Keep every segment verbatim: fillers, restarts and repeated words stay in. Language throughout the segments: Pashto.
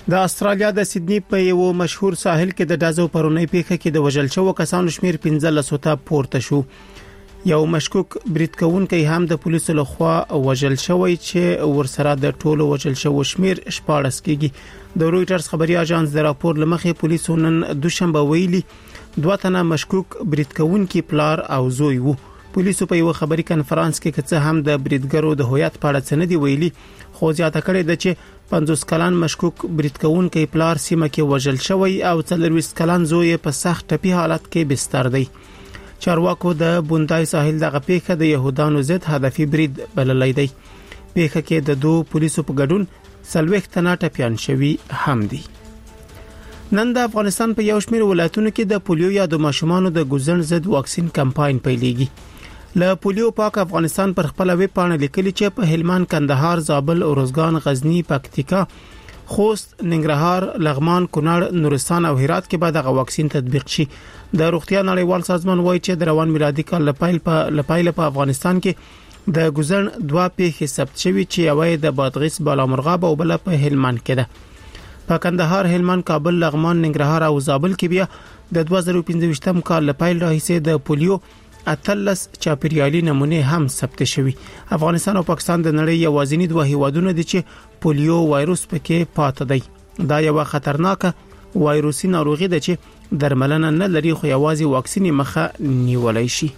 د استرالیا د سیدنی په یو مشهور ساحل کې د ډازو پرونی پیښه کې د وژل شوو کسانو شمیر پنځه لس ته پورته شو. یو مشکوک برید کوونکی هم د پولیسو لخوا وژل شوی چې ورسره د ټولو وژل شوو شمیر شپاړس کېږي. د رويټرز خبري اژانس د راپور لمخې پولیسو نن دوشنبه ویلي دوه تنه مشکوک برید کوونکی پلار او زوی وو. پولیسو په یو خبري کانفرنس کې کڅه هم د بریدګرو د هویت په اړه څه نه دی ویلي، خو زیاته کړې ده چې پنځوس کلن مشکوک برید کوونکی پلار سیمه کې وژل شوی او څلورویشت کلن زوی په سخت ټپي حالت کې بستر دی. چارواکو د بوندای ساحل دغه پیښه د يهودانو ضد هدفي برید بللی دی. پیښه کې د دوه پولیسو په ګډون څلوېښت تنه ټپيان شوي هم دي. نن د افغانستان په یو شمېر ولایتونو کې د پولیو یا د ماشومانو د ګوزن ضد واکسین کمپاین پیلېږي. له پولیو پاک افغانستان پر خپل ویب پاڼه لیکلي چې په هلمند، کندهار، زابل، اروزګان، غزنی، پکتیکا، خوست، ننګرهار، لغمان، کونړ، نورستان او هرات کې به د واکسین تطبیق شي. د روغتیا نړیوال سازمان وایي چې د روان میلادي کال لپاره په لپاره په افغانستان کې د ګوزن دوه پیښې ثبت شوي چې یوه د بادغیس بالامرغاب او بل په هلمند کې ده. په کندهار، هلمند، کابل، لغمان، ننګرهار او زابل کې بیا د دوه زره پنځه کال لپاره راهیسې د پولیو اتلس چاپیریالي نمونه هم ثبت شوي. افغانستان او پاکستان د نړۍ یوازینی دوه هیوادونه دي چې پولیو وایروس پکې پاتې دی. دا یو خطرناک وایروسي ناروغي ده چې درملنه نه لري، خو یوازې واکسین مخه نیولای شي.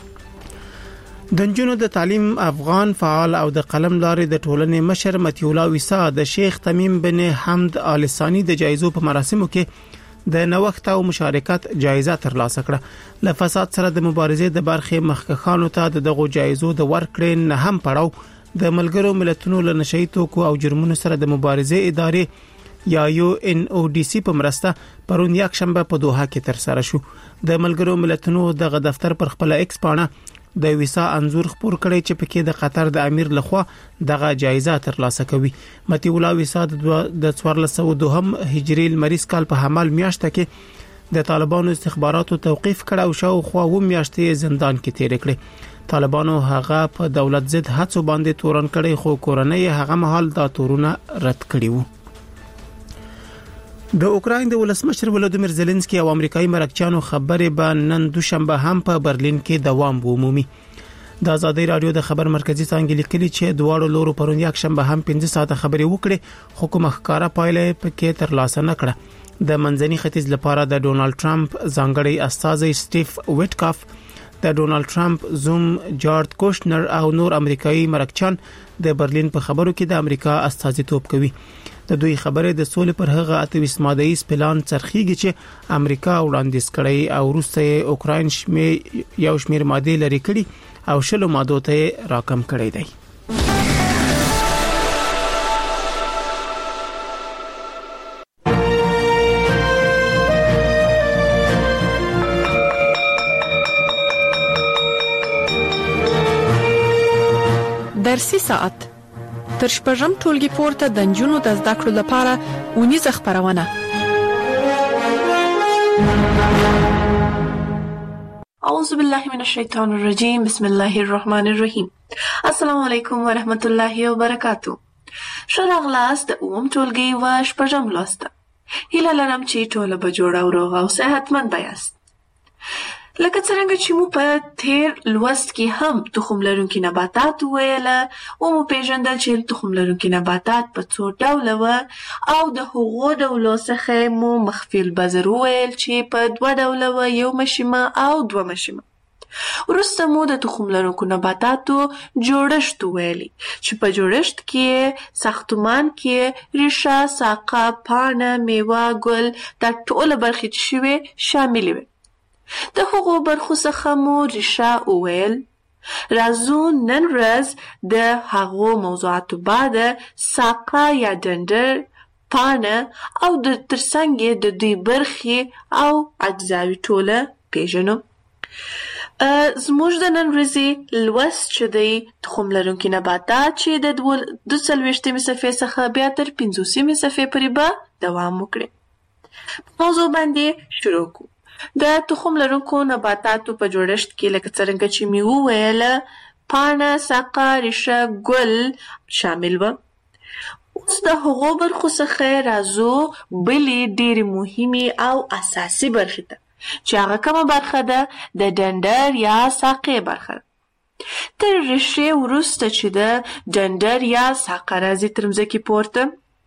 د نجونو د تعلیم افغان فعال او د قلم لارې د ټولنې مشر متي الله ویسا د شیخ تمیم بن حمد آل ثانی د جایزو په مراسمو کې د نوښت او مشارکت جایزه ترلاسه کړه. له فساد سره د مبارزې د برخې مخکښانو ته دغه جایزو د ورکړې نه هم پړاو د ملګرو ملتونو له نشئی توکو او جرمونو سره د مبارزې ادارې یا یو ان او ډي سي په مرسته پرون یک شنبه په دوحه کې تر سره شو. د ملګرو ملتونو دغه دفتر پر خپل ایکس پاڼه د ویسا انزور خبر کړی چې پکې د قطر د امیر لخوا دغه جایزه ترلاسه کوي. متي الله ویسا د څوارلس سوه دوهم هجری لمریز کال په حمل میاشته کې د طالبانو استخباراتو توقیف کړ او شاوخوا و میاشتې زندان کې تیر کړ. طالبانو هغه په دولت ضد هڅو باندې تورن کړی، خو کورنۍ هغه مهال دا تورونه رد کړي وو. د اوکراین د ولسمشر ولادیمیر زيلنسکي او امریکایي مرکچیانو خبرې به نن دوشنبه هم په برلین کې دوام ومومي. د ازادي رادیو د خبر مرکزی څنګه لیکلي چې دواړو لورو پرون یک شنبه هم پنځه ساعته خبرې وکړي، خو کومه ښکارا پایله پکې ترلاسه نه کړه. د منځني ختیځ لپاره د ډونالد ټرمپ ځانګړي استازي سټیف ویټکاف، د ډونالد ټرمپ زوم جارد کوشنر او نور امریکایي مرکچیان د برلین په خبرو کې د امریکا استازیتوب کوي. د دوی خبرې د سولې پر هغه اتویس مادهیز پلان چرخیږي چې امریکا وړاندیز کړی او روسیه اوکراین شمې یو شمیر ماده لري کړي او شلو مادو ته راکم کړی دی. درسي ساعت تر شپږم ټولګي پورته د نجونو د زده کړو لپاره ونیزه خبرونه. اعوذ بالله من الشیطان الرجیم، بسم الله الرحمن الرحیم. السلام علیکم ورحمت الله وبرکاتو. ښه راغلاست د اووم ټولګي و شپږم لوست. هیله لرم چې ټوله به جوړه او روغه او صحتمند به یاست. لکه څنګه چې مو په تیر لوست کې هم تخم لرونکي نباتات ویل او مو پیژندل چې تخم لرونکي نباتات په څو ډوله و او د هغو ډولو څخه مو مخفي البذر ویل چې په دوه ډوله و، یو مشیمه او دوه مشیمه. وروسته مو د تخم لرونکو نباتاتو جوړښت ویلي چې په جوړښت کې ساختمان کې ریښه، ساقه، پاڼه، میوه، ګل دا ټول برخې چې شوي شامل وي. د هغو برخو څخه مو ریښه وویل. راځو نن ورځ د هغو موضوعاتو بعد ساقه یا ډنډر، پاڼه او د ترڅنګ د دوی برخې او اجزاوي ټوله پیژنو. زموږ د نن ورځې لوست چې دی تخم لرونکي نباتات چې د دوه څلوېښتمې صفحې څخه بیا تر پنځوسمې صفحې پورې به دوام وکړي. موضوع باندې شروع کوو. د تخم لرونکو نباتاتو په جوړښت کې لکه څرنګه چې مې وویل پاڼه، ساقه، ریښه، ګل شامل و. اوس د هغو برخو څخه راځو بلې ډېرې مهمې او اساسي برخې ته چې هغه کومه برخه ده د ډنډر یا ساقې برخه. تر ریښې وروسته چې د ډنډر یا ساقه راځي تر مځکې پورته،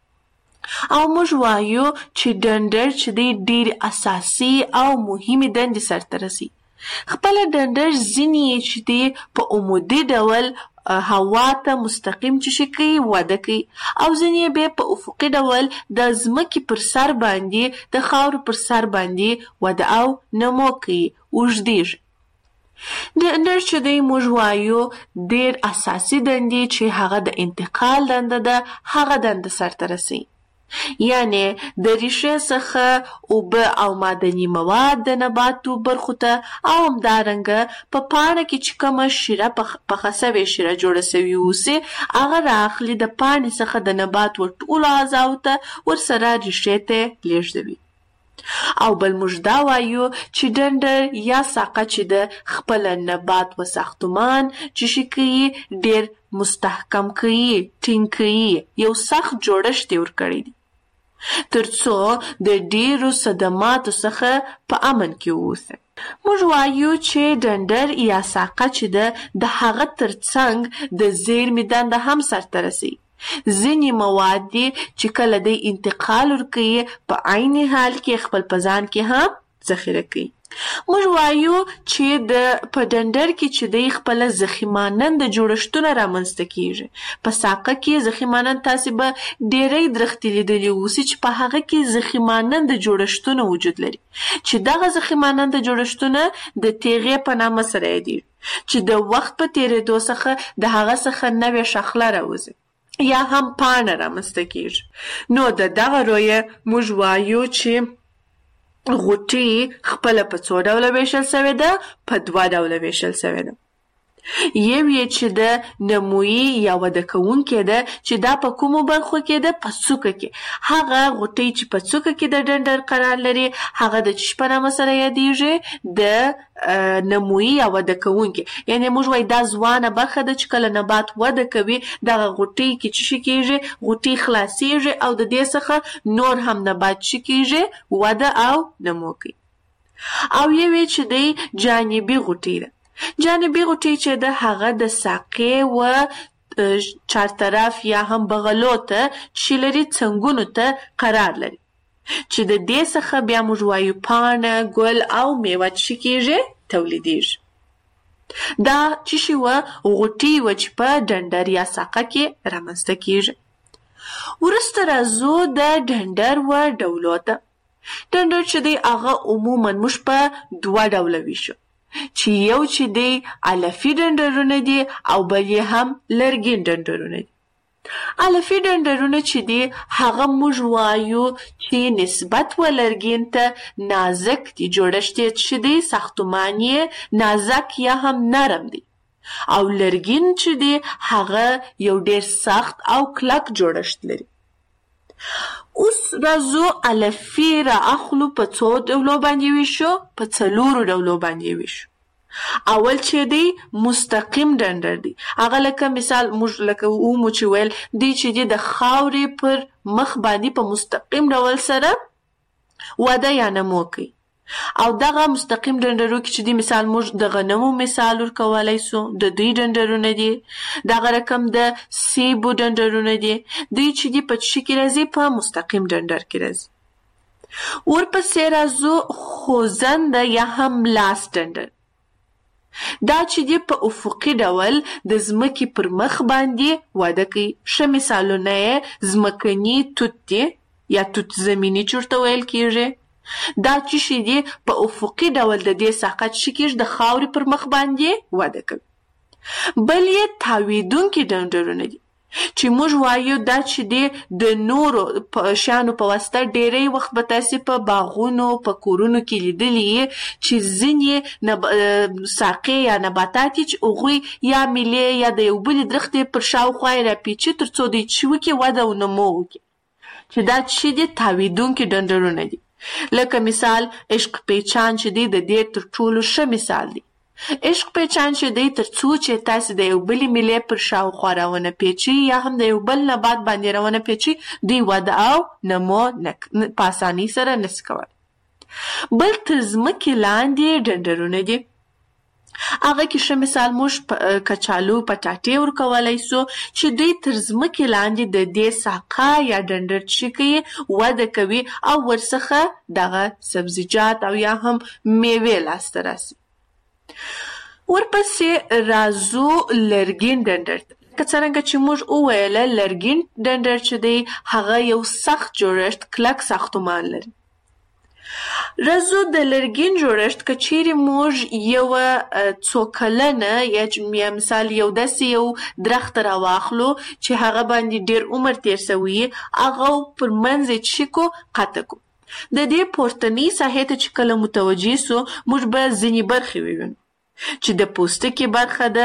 او موږ وایو چې ډنډر چې دی ډېرې اساسي او مهمې دندې سرته رسي. خپله ډنډر ځینې یې چې دی په عمودي ډول هوا ته مستقیم چې شي کوي وده کوي، او ځینې یې بیا په افقي ډول د ځمکې پر سر باندې د خاورو پر سر باندې وده او نمو کوي، اوږدېږي. ډنډر چې دی موږ وایو ډېر اساسي دندې چې هغه د انتقال دنده ده هغه دنده سرته رسي. یعنی د ریښې څخه اوبه او معدني مواد د نباتو برخو ته او همدارنګه په پاڼه کې چې کومه شیره پخه سوې شیره جوړه سوې اوسي هغه رااخلي د پاڼې څخه د نبات ټولو اعضاو ته ورسره ریښې ته لیږدوي. او بل موږ دا وایو چې ډنډر یا ساقه چې د خپل نبات و ساختمان چې شي کوي ډېر مستحکم کوي، ټینګ کوي، یو سخت جوړښت یې ورکړی دی ترڅو د ډېرو صدماتو څخه په امن کې واوسي. موږ وایو چې ډنډر یا ساقه چې ده د هغه ترڅنګ د زیرمې دنده هم سرته رسي. ځینې مواد دي چې کله دی انتقال ورکوي په عین حال کې خپل په ځان کې هم ذخیره کوي. موږ وایو چې د په ډنډر کې چې دی خپله ضخیمانند جوړښتونه رامنځته کیږي. په ساقه کې ضخیمانند تاسې به ډېری درختې لیدلي اوسي چې په هغه کې ضخیمانند جوړښتونه وجود لري، چې دغه ضخیمانند جوړښتونه د تیغې په نامه سره یادېږي، چې د وخت په تېرېدو څخه د هغه څخه نوې شاخله راوځي یا هم پاڼه رامنځته کیږي. نو د دغه رویه موږ وایو چې غوټې خپله په څو ډوله ویشل سوې ده؟ په دوه ډوله ویشل سوې ده. یو یې چې د نمویي یا وده کوونکې ده چې دا په کومو برخو کې ده؟ په څوکه کې. هغه غوټۍ چې په څوکه کې د ډنډر قرار لري هغه د چی په نامه سره یادېږي؟ د نمویي یا وده کوونکې. یعنی موږ وایو دا ځوانه برخه ده چې کله نبات وده کوي دغه غوټۍ کې چې شي کېږي؟ غوټۍ خلاصېږي او د دې څخه نور هم نبات شي کېږي وده او نمو کوي. او یو یې چې دی جانبي غوټۍ ده. جانبي غوټۍ چې ده هغه د ساقې و چارطرف یا هم بغلو ته چې لري څنګونو ته قرار لري، چې د دې څخه بیا موږ وایو پاڼه، ګل او میوه چې کېږي تولیدېږي. دا چې شي وه غوټۍ وه چې په ډنډر یا ساقه کې رامنځته کېږي. وروسته راځو د ډنډر و ډولو ته. ډنډر چې دی هغه عموما موږ په دوه ډوله ویشو، چې یو چې دی علفي ډنډرونه دي او بل یې هم لرګین ډنډرونه دي. علفي ډنډرونه چې دي هغه موږ وایو چې نسبت و لرګین ته نازک دي، جوړښت یې چې دی ساختمان یې نازک یا هم نرم دی، او لرګین چې دی هغه یو ډېر سخت او کلک جوړښت لري. اوس راځو علفي را اخلو په څو ډولو باندې ویشو؟ په څلورو ډولو باندې ویشو. اول چې دی مستقیم ډنډر دی، هغه لکه مثال موږ لکه ومو چې ویل دی چې دی د خاورې پر مخ باندې په مستقیم ډول سره وده یا نمو کوي. او دغه مستقیم ډنډرو کې چې دی مثال موږ د غنمو مثال ورکولی سو، د دوی ډنډرونه دي. دغه رقم د سیبو ډنډرونه دي، دوی چې دی په چی کې راځي؟ په مستقیم ډنډر کې راځي. ورپسې راځو خوځنده یا هم لاس ډنډر. دا چې دی په افقي ډول د ځمکې پر مخ باندې وده کوي. ښه مثالونه یې ځمکني توت دی یا توت زمیني چې ورته ویل کېږي. دا چې شي دی په افقي ډول د دې ساقه چې کېږي د خاورې پر مخ باندې وده کوي. بل یې تاویدونکي ډنډرونه دي چې موږ وایو دا چې دی د نورو شیانو په واسطه ډېری وخت به تاسې په باغونو په کورونو کې لیدلي چې ځینې ساقې یا نباتات چې هغوی یا میلې یا د یو بلې درختې پر شاوخوا یې راپیچي تر څو دوی چې وکړي وده او نمو وکړي، چې دا چې دی تاویدونکي ډنډرونه دي. لکه مثال عشق پیچان چې دی د دې تر ټولو ښه مثال دی. عشق پیچان چې دی تر څو چې تاسې د یو بلې میلې پر شاوخوا راونه پیچي یا هم د یو بل نبات باندې راونه پیچي دوی وده او نمو په اسانۍ سره نشي کولی. بل تر ځمکې لاندې ډنډرونه دي. هغه کې ښه مثال موږ کچالو پټاټې ورکولی سو چې دوی تر ځمکې لاندې د دې ساقه یا ډنډر چې کوي وده کوي او ورڅخه دغه سبزیجات او یا هم میوې لاسته راسي. ورپسې راځو لرګین ډنډر ته. که څرنګه چې موږ وویله لرګین ډنډر چې دی هغه یو سخت جوړښت کلک ساختمان لري. راځو د لرګین جوړښت که چیرې موږ یوه څو کلنه یا مثال یو داسې یو درخت راواخلو چې هغه باندې ډېر عمر تیر سوی هغه پر منځ یې چیکو قطع کړو. د دې پورتنۍ ساحې ته چې کله متوجه سو موږ به ځینې برخې ووینو چې د پوستکي برخه ده،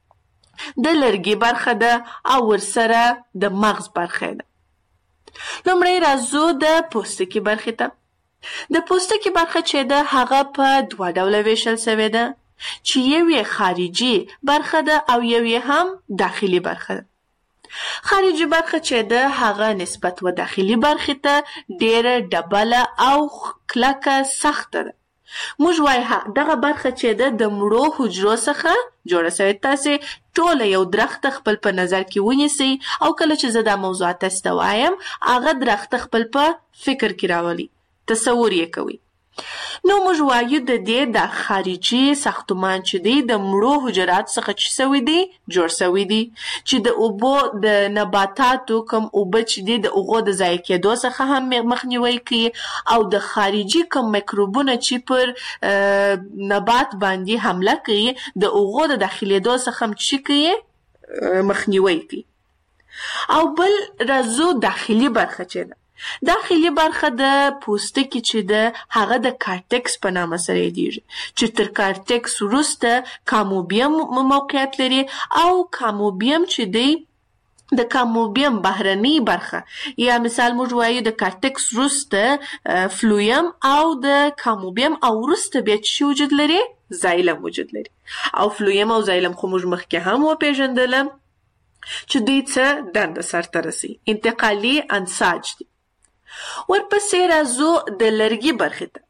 د لرګي برخه ده او ورسره د مغز برخه ده. لومړی راځو د پوستکي برخې ته. د پوستکي برخه چې ده هغه په دوه ډوله ویشل سوې ده چې یو یې خارجي برخه ده او یو یې هم داخلي برخه ده. خارجي برخه چې ده هغه نسبت و داخلي برخې ته ډېره ډبله او کلکه سخته ده. موږ وایو دغه برخه چې ده د مړو حجرو څخه جوړه سوې. تاسې ټوله یو درخت خپل په نظر کې ونیسئ او کله چې زه دا موضوعات تاسې ته وایم هغه درخت خپل په فکر کې راولئ، تصور یې کوئ. نو موږ وایو د دې د خارجي ساختمان چې دی د مړو حجراتو څخه چې سوی دی جوړ سوی دی چې د اوبو د نباتاتو کوم اوبه چې دی د هغو د ضایع کېدو څخه هم مخنیوی کوي او د خارجي کوم میکروبونه چې پر نبات باندې حمله کوي د هغو د داخلېدو څخه هم چې کوي مخنیوی کوي. او بل راځو داخلي برخه چې ده. داخلي برخه د پوستکي چې ده هغه د کارټکس په نامه سره یادیږي چې تر کارټکس وروسته کاموبیم موقعیت لري او کاموبیم چې دی د کاموبیم بهرنۍ برخه یا مثال موږ وایو د کارټکس وروسته فلویم او د کاموبیم او وروسته بیا چې وجود لري زایلم وجود لري. او فلویم او زایلم خو موږ مخکې هم وپېژندله چې دوی څه دنده سرته رسوي، انتقالي انساج دي. ورپسې راځو د لرګي برخې ته.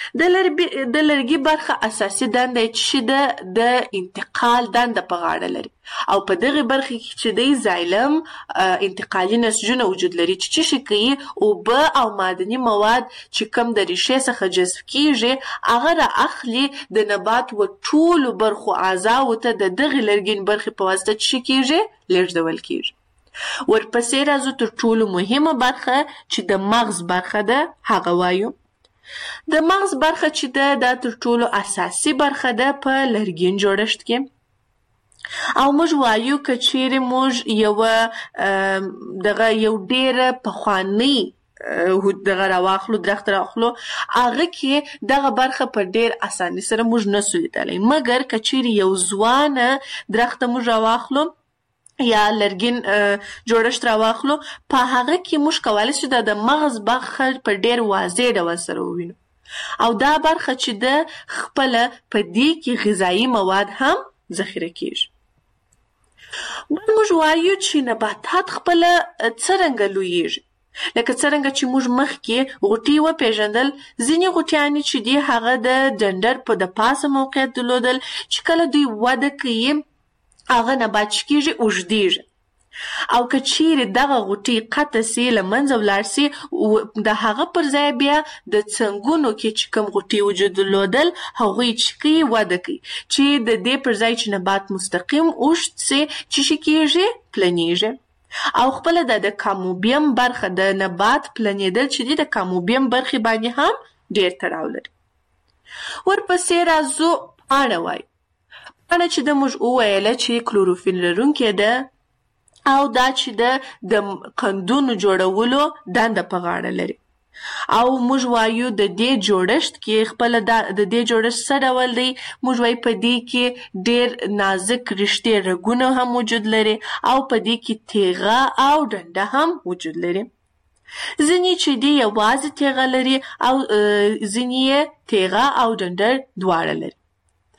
د لرګي برخه اساسي دنده چې ده د انتقال دنده په غاړه لري او په دغه برخه کې چې دی زایلم انتقالي نسجونه وجود لري چې څه شي کوي اوبه او معدني مواد چې کوم د ریښې څخه جذب کیږي هغه را اخلي د نبات و ټولو برخو اعضاو ته د دغه لرګین برخې په واسطه څه کیږي لیږدول کیږي. ورپسې راځو تر ټولو مهمه برخه چې د مغز برخه ده هغه وایو. د مغز برخه چې ده دا تر ټولو اساسي برخه ده په لرګین جوړښت کې. او موږ وایو که چیرې موږ یوه دغه یو ډېره پخوانۍ دغه راواخلو درخت راواخلو هغه کې دغه برخه په ډېر اسانۍ سره موږ نسو لیدلی، مګر که چیرې یو ځوانه درخت موږ راواخلو یا لرګین جوړښت راواخلو په هغه کې موږ کولی شو دا د مغز برخه په ډېر واضح ډول سره ووینو او دا برخه چې ده خپله په دې کې غذایي مواد هم ذخیره کیږي. بل موږ وایو چې نباتات خپله څرنګه لویږي. لکه څرنګه چې موږ مخکې غوټۍ وپېژندل، ځینې غوټیانې چې دي هغه د ډنډر په د پاسه موقعیت درلودل چې کله دوی وده کوي هغه نبات چې کیږي اوږدیږي او که چیرې دغه غوټۍ قطع سي له منځه ولاړ سي د هغه پر ځای بیا د څنګونو کې چې کوم غوټۍ وجود درلودل هغوی چې کوي وده کوي چې د دې پر ځای چې نبات مستقیم اوږد سي چې شي کیږي پلنیږي او خپله د د کاموبیم برخه د نبات پلنېدل چې دي د کاموبیم برخې باندې هم ډېر تړاو لري. ورپسې راځو پاڼه وایو. پاڼه چې ده موږ وویله چې کلوروفیل لرونکې ده او دا چې ده د قندونو جوړولو دنده په غاړه لري او موږ وایو د دې جوړښت کې خپله د دې جوړښت څه ډول دی. موږ وایو په دې کې ډېر نازک رشتې رګونه هم وجود لري او په دې کې تیغه او ډنډه هم وجود لري. ځینې چې دي یوازې تیغه لري او ځینې یې تیغه او ډنډر دواړه لري.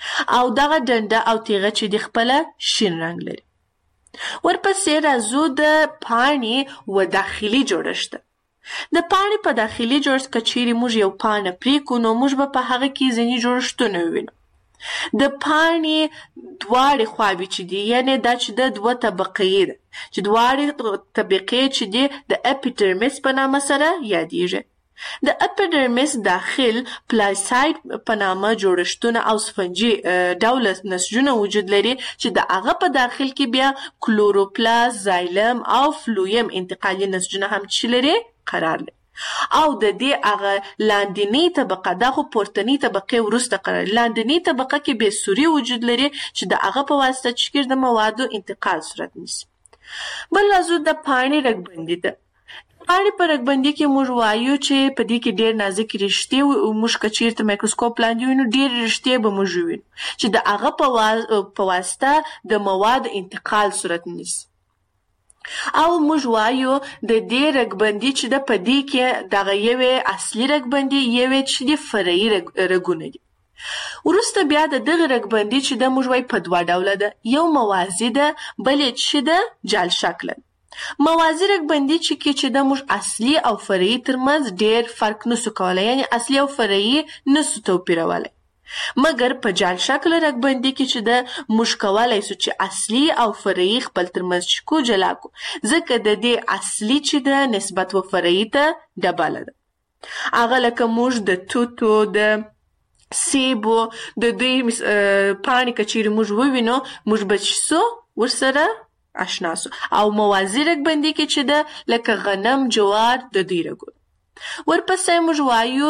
او دغه ډنډه او تیغه چې د خپله شین رنګ لري. ورپسې راځو د پاڼې و داخلي جوړښت. د پاڼې په داخلي جوړښت که چیرې موږ یو پاڼه پرېکړو نو موږ به په هغه کې ځینې جوړښتونه ووینو. د پاڼې دواړې خواوې چې دي یعنې دا چې د دوه طبقې ده چې دواړې طبقې چې دي د اپیډرمیس په نامه سره یادیږي. د اپیډرمیس داخل پلاساید په نامه جوړښتونه او سفنجي ډوله نسجونه وجود لري چې د هغه په داخل کې بیا کلوروپلاست، زایلم او فلویم انتقالي نسجونه هم چې لري قرار لري. او د دې هغه لاندنۍ طبقه دا خو پورتنۍ طبقې وروسته قرار لري. لاندنۍ طبقه کې بې سوري وجود لري چې د هغه په واسطه چې د موادو انتقال صورت نیسي. بل راځو د پاڼې رګبندي ته. پاڼې په رګبندي کې موږ وایو چې په دې کې ډېر نازک رشتې موږ که چېرته مایکروسکوپ لاندې وینو ډېر رشتې به موږ وینو چې د هغه په واسطه د موادو انتقال صورت نیسي. او موږ وایو د دې رګبندي چې د په دې کې دغه یوې اصلي رګبندي یوې چې د فرعي رګونه دي. وروسته بیا د دغه رګبندي چې د موږ وایو په دوه ډوله ده، یو موازي ده بل یې چې د جال شکله. موازي رګبندي چې کې چې د موږ اصلي او فرعي ترمنځ ډېر فرق نسو کولی، یعنی اصلي او فرعي نسو توپیرولی. مګر په جال شکل رګبندي کې چې د موږ کولی سو چې اصلي او فرعي خپل ترمنځ چې کو جلا کو، ځکه د دې اصلي چې ده نسبت و فرعي ته ډبله ده. هغه لکه موږ د توتو د سیبو د دوی پاڼې که چیرې موږ ووینو موږ به چې سو ورسره اشنا سو. او موازي رګبندي کې چې ده لکه غنم، جوار د دوی رګونه. ورپسې موږ وایو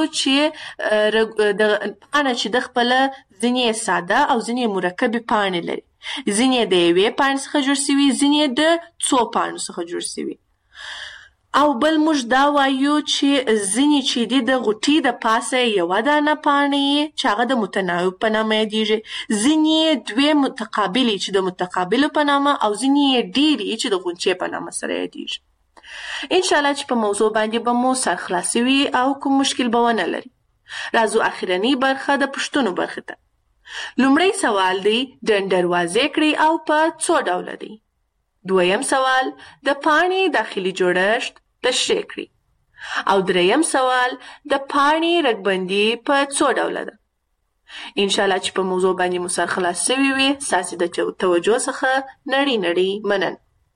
چې د پاڼه چې د خپله ځینې ساده او ځینې مرکبې پاڼې لري. ځینې د یوې پاڼې څخه جوړ سوي، ځینې د څو پاڼو څخه جوړ سوي. او بل موږ دا وایو چې ځینې چې دي د غوټې د پاسه یوه دانه پاڼې چې هغه د متناوب په نامه یادیږي، ځینې دوې متقابلې چې د متقابلو په نامه، او ځینې ډېرې چې د غونچې په نامه سره یادیږي. انشاءالله چې په موضوع باندې به مو سر خلاص وي او کوم مشکل به ونه لري. راځو اخرنۍ برخه د پوښتنو برخې ته. لومړی سوال دی ډنډر واضح کړئ او په څو ډوله دی. دویم سوال د پاڼې داخلي جوړښت تشریح کړئ. او دریم سوال د پاڼې رګبندي په څو ډوله ده. انشاءالله چې په موضوع باندې مو سر خلاص شوي وي. ستاسې د توجه څخه نړۍ نړۍ مننه.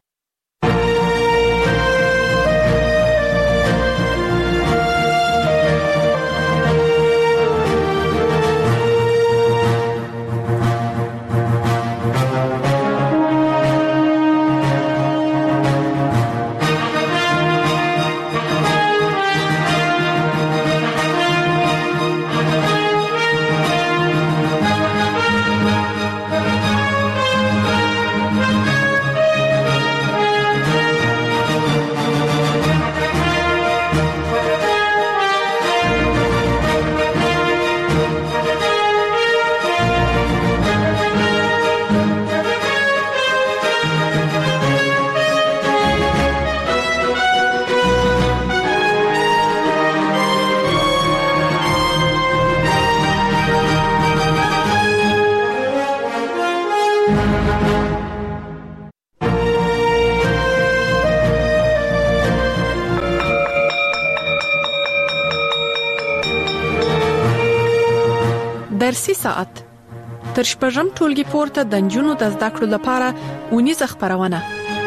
درسي ساعت تر شپږم ټولګي پورته د نجونو د زده کړو لپاره اونیزه خپرونه.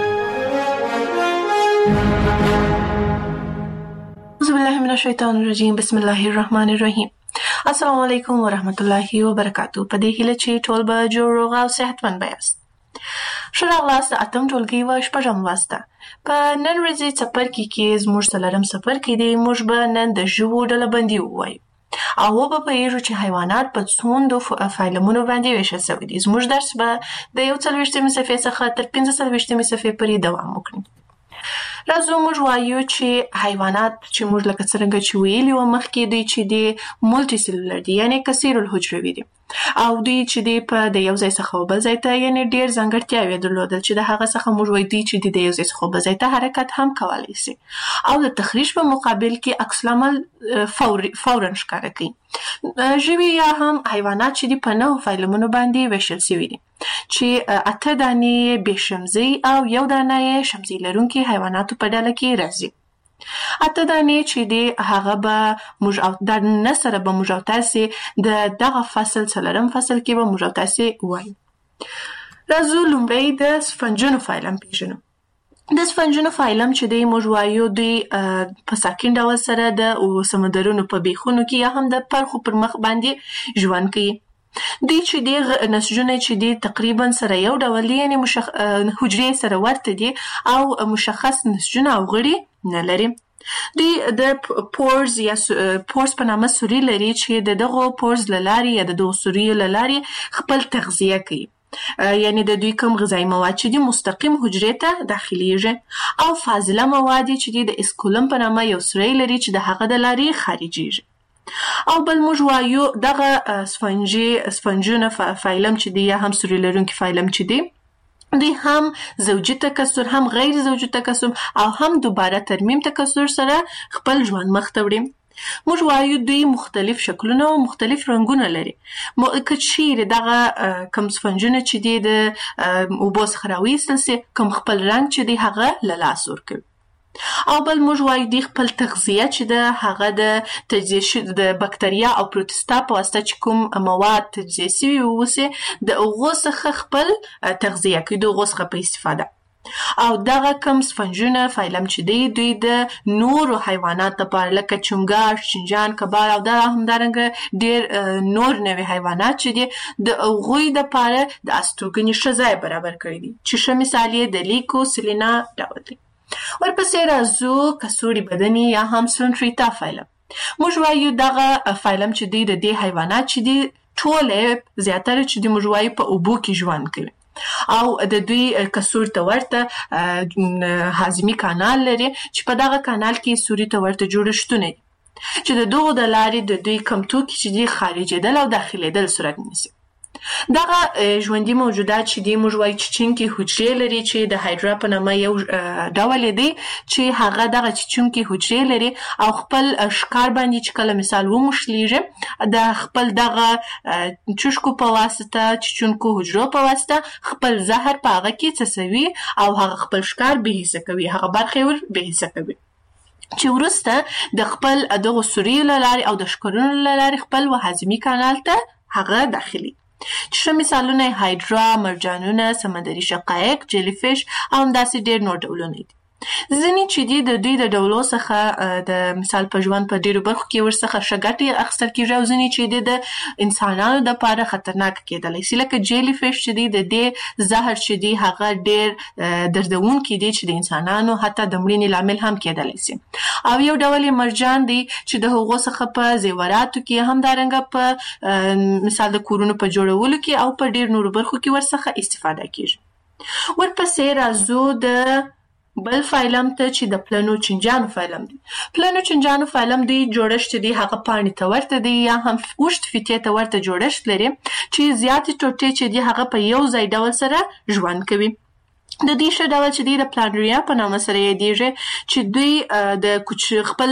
اعوذ بالله من الشیطان الرجیم. بسم الله الرحمن الرحیم. السلام علیکم ورحمت الله وبرکاتہ. په دې هیله چې ټول به جوړ روغ او صحتمند یاست. ښه راغلاست د اتم ټولګي و شپږم واسطه. په نن ورځې څپرکي کې زموږ څلورم څپرکی دی. موږ به نن د ژوو ډلبندي ووایو او وبه پوهیږو چې حیوانات په څومره فایلمونو باندې ویشل شوي دي. زموږ درس به د یو څلوېښتمې صفحې څخه تر پنځه څلوېښتمې صفحې پورې دوام وکړي. راځو موږ وایو چې حیوانات چې موږ لکه څرنګه چې ویلي وو مخکې دوی چې دي مولټي سیلولر دي یعنی کثیر الحجروي دي او دوی چې دي په د یو ځای څخه بل ځای ته یعنی ډېر ځانګړتیاوې درلودل چې د هغه څخه موږ وایو دوی چې د یو ځای څخه بل ځای ته حرکت هم کولی شي او د تخریش په مقابل کې عکس العمل فوري فورا ښکاره کوي. ژوي یا هم حیوانات چې دي په نهو فایلمونو باندې ویشل شوي دي چې اته دانې بې شمزۍ او یو دانه یې شمزۍ لرونکي حیواناتو په ډله کې راځي. اته دانې چې دي هغه به موږ او د نه سره به موږ او تاسې د دغه فصل څلورم فصل کې به موږ او تاسې وایو. راځو لومړی د سفنجونو فایلم پیژنو. د سفنجونو فایلم چې دی موږ وایو دوی په ساکن ډول سره د سمندرونو په بیخونو کې یا هم د پرخو پر مخ باندې ژوند کوي. دوی چې دی نسجونه چې دی تقریبا سره یو ډول دي یعنی مشخ... حجرې سره ورته دي او مشخص نسجونه او غړي نه لري. دوی د پورز یا پورز په نامه سوري لري چې د دغو پورز له لارې یا د دغو سوریو له لارې خپل تغذیه کوي. یعنی د دوی کوم غذایی مواد چې دي مستقیم حجرې ته داخليږي او فاضله مواد چې دي د اسکولم په نامه یو سوری لري چې د هغه د لارې خارجيږي. او بل موږ وایو دغه سفنجي سفنجونه فایلم چې دی یا هم سوري لرونکي فایلم چې دی دوی هم زوجي تکثر هم غیر زوجي تکثر او هم دوباره ترمیم تکثر سره خپل ژوند مخ ته وړي. موږ وایو دوی مختلف شکلونه او مختلف رنګونه لري. که چیرې دغه کوم سفنجونه چې دی د اوبو څخه راویستل سي کوم خپل رنګ چې دی هغه له لاسه ورکوي. او بل موږ وایو دوی خپل تغذیه چې د هغه د تجزیه د بکتریا او پروتستا په واسطه چې کوم مواد تجزیه شوي وسي د هغو څخه خپل تغذیه کوي د هغو څخه په استفاده. او دغه کوم سفنجونه فایلم چې دی دوی د نورو حیوانات لپاره لکه چونګاښ، شینجان، کبار او دا همدارنګه ډېر نور نوي حیوانات چې دي د هغوی دپاره د استوګنې ښه ځای برابر کړی دي چې ښه مثال یې د لیکو سلینا ډول دی. ورپسې راځو کڅوړي بدني یا هم سلونټریتا فایلم. موږ وایو دغه فایلم چې دی د دې حیوانات چې دي ټولې زیاتره چې دي موږ وایو په اوبو کې ژوند کوي او د دوی کڅوړ ته ورته هاضمي کانال لري چې په دغه کانال کې سوري ته ورته جوړښتونه دي چې د دغو د لارې د دوی کم توکي چې دي خارجېدل او داخلېدل صورت نیسي. دغه ژوندي موجودات چې دي موږ وایو چیچونکي حجرې لري چې د هایډرا په نامه یو ډول دی چې هغه دغه چیچونکي حجرې لري او خپل ښکار باندې چې کله مثال وموښلیږي د خپل دغه چوشکو په واسطه چیچونکو حجرو په واسطه خپل زهر په هغه کې څڅوي او هغه خپل ښکار بېحسه کوي هغه برخې ور بېحسه کوي چې وروسته د خپل دغو سوریو له لارې او د ښکرونو له لارې خپل هاضمي کانال ته هغه داخلي. چې ښه مثالونه یې هایډرا، مرجانونه، سمندري شقایق، جیلی فش او همداسې ډېر نور ډولونه دي. ځینې چې دي د دوی د ډولو څخه د مثال په ژوند په ډېرو برخو کې ورڅخه ښه ګټې اخیستل کېږي او ځینې چې دي د انسانانو دپاره خطرناکه کېدلی شي لکه جیلی فش چې دي د دې زهر چې دي هغه ډېر دردونکي دي چې د انسانانو حتی د مړینې لامل هم کېدلی شي. او یو ډول یې مرجان دی چې د هغو څخه په زیوراتو کې همدارنګه په مثال د کورونو په جوړولو کې او په ډېر نورو برخو کې ورڅخه استفاده کېږي. ورپسې راځو د بل فایلم ته چې د پلنو چنجانو فایلم دی. پلنو چنجانو فایلم دی جوړښت دی هغه پاڼې ته ورته دی یا هم اوږد فیتې ته ورته جوړښت لري چې زیاتې ټوټې چې دی هغه په یو ځای ډول سره ژوند کوي. د دې ښه ډول چې دی د پلانریا په نامه سره یادېږي چې دوی د کوچ خپل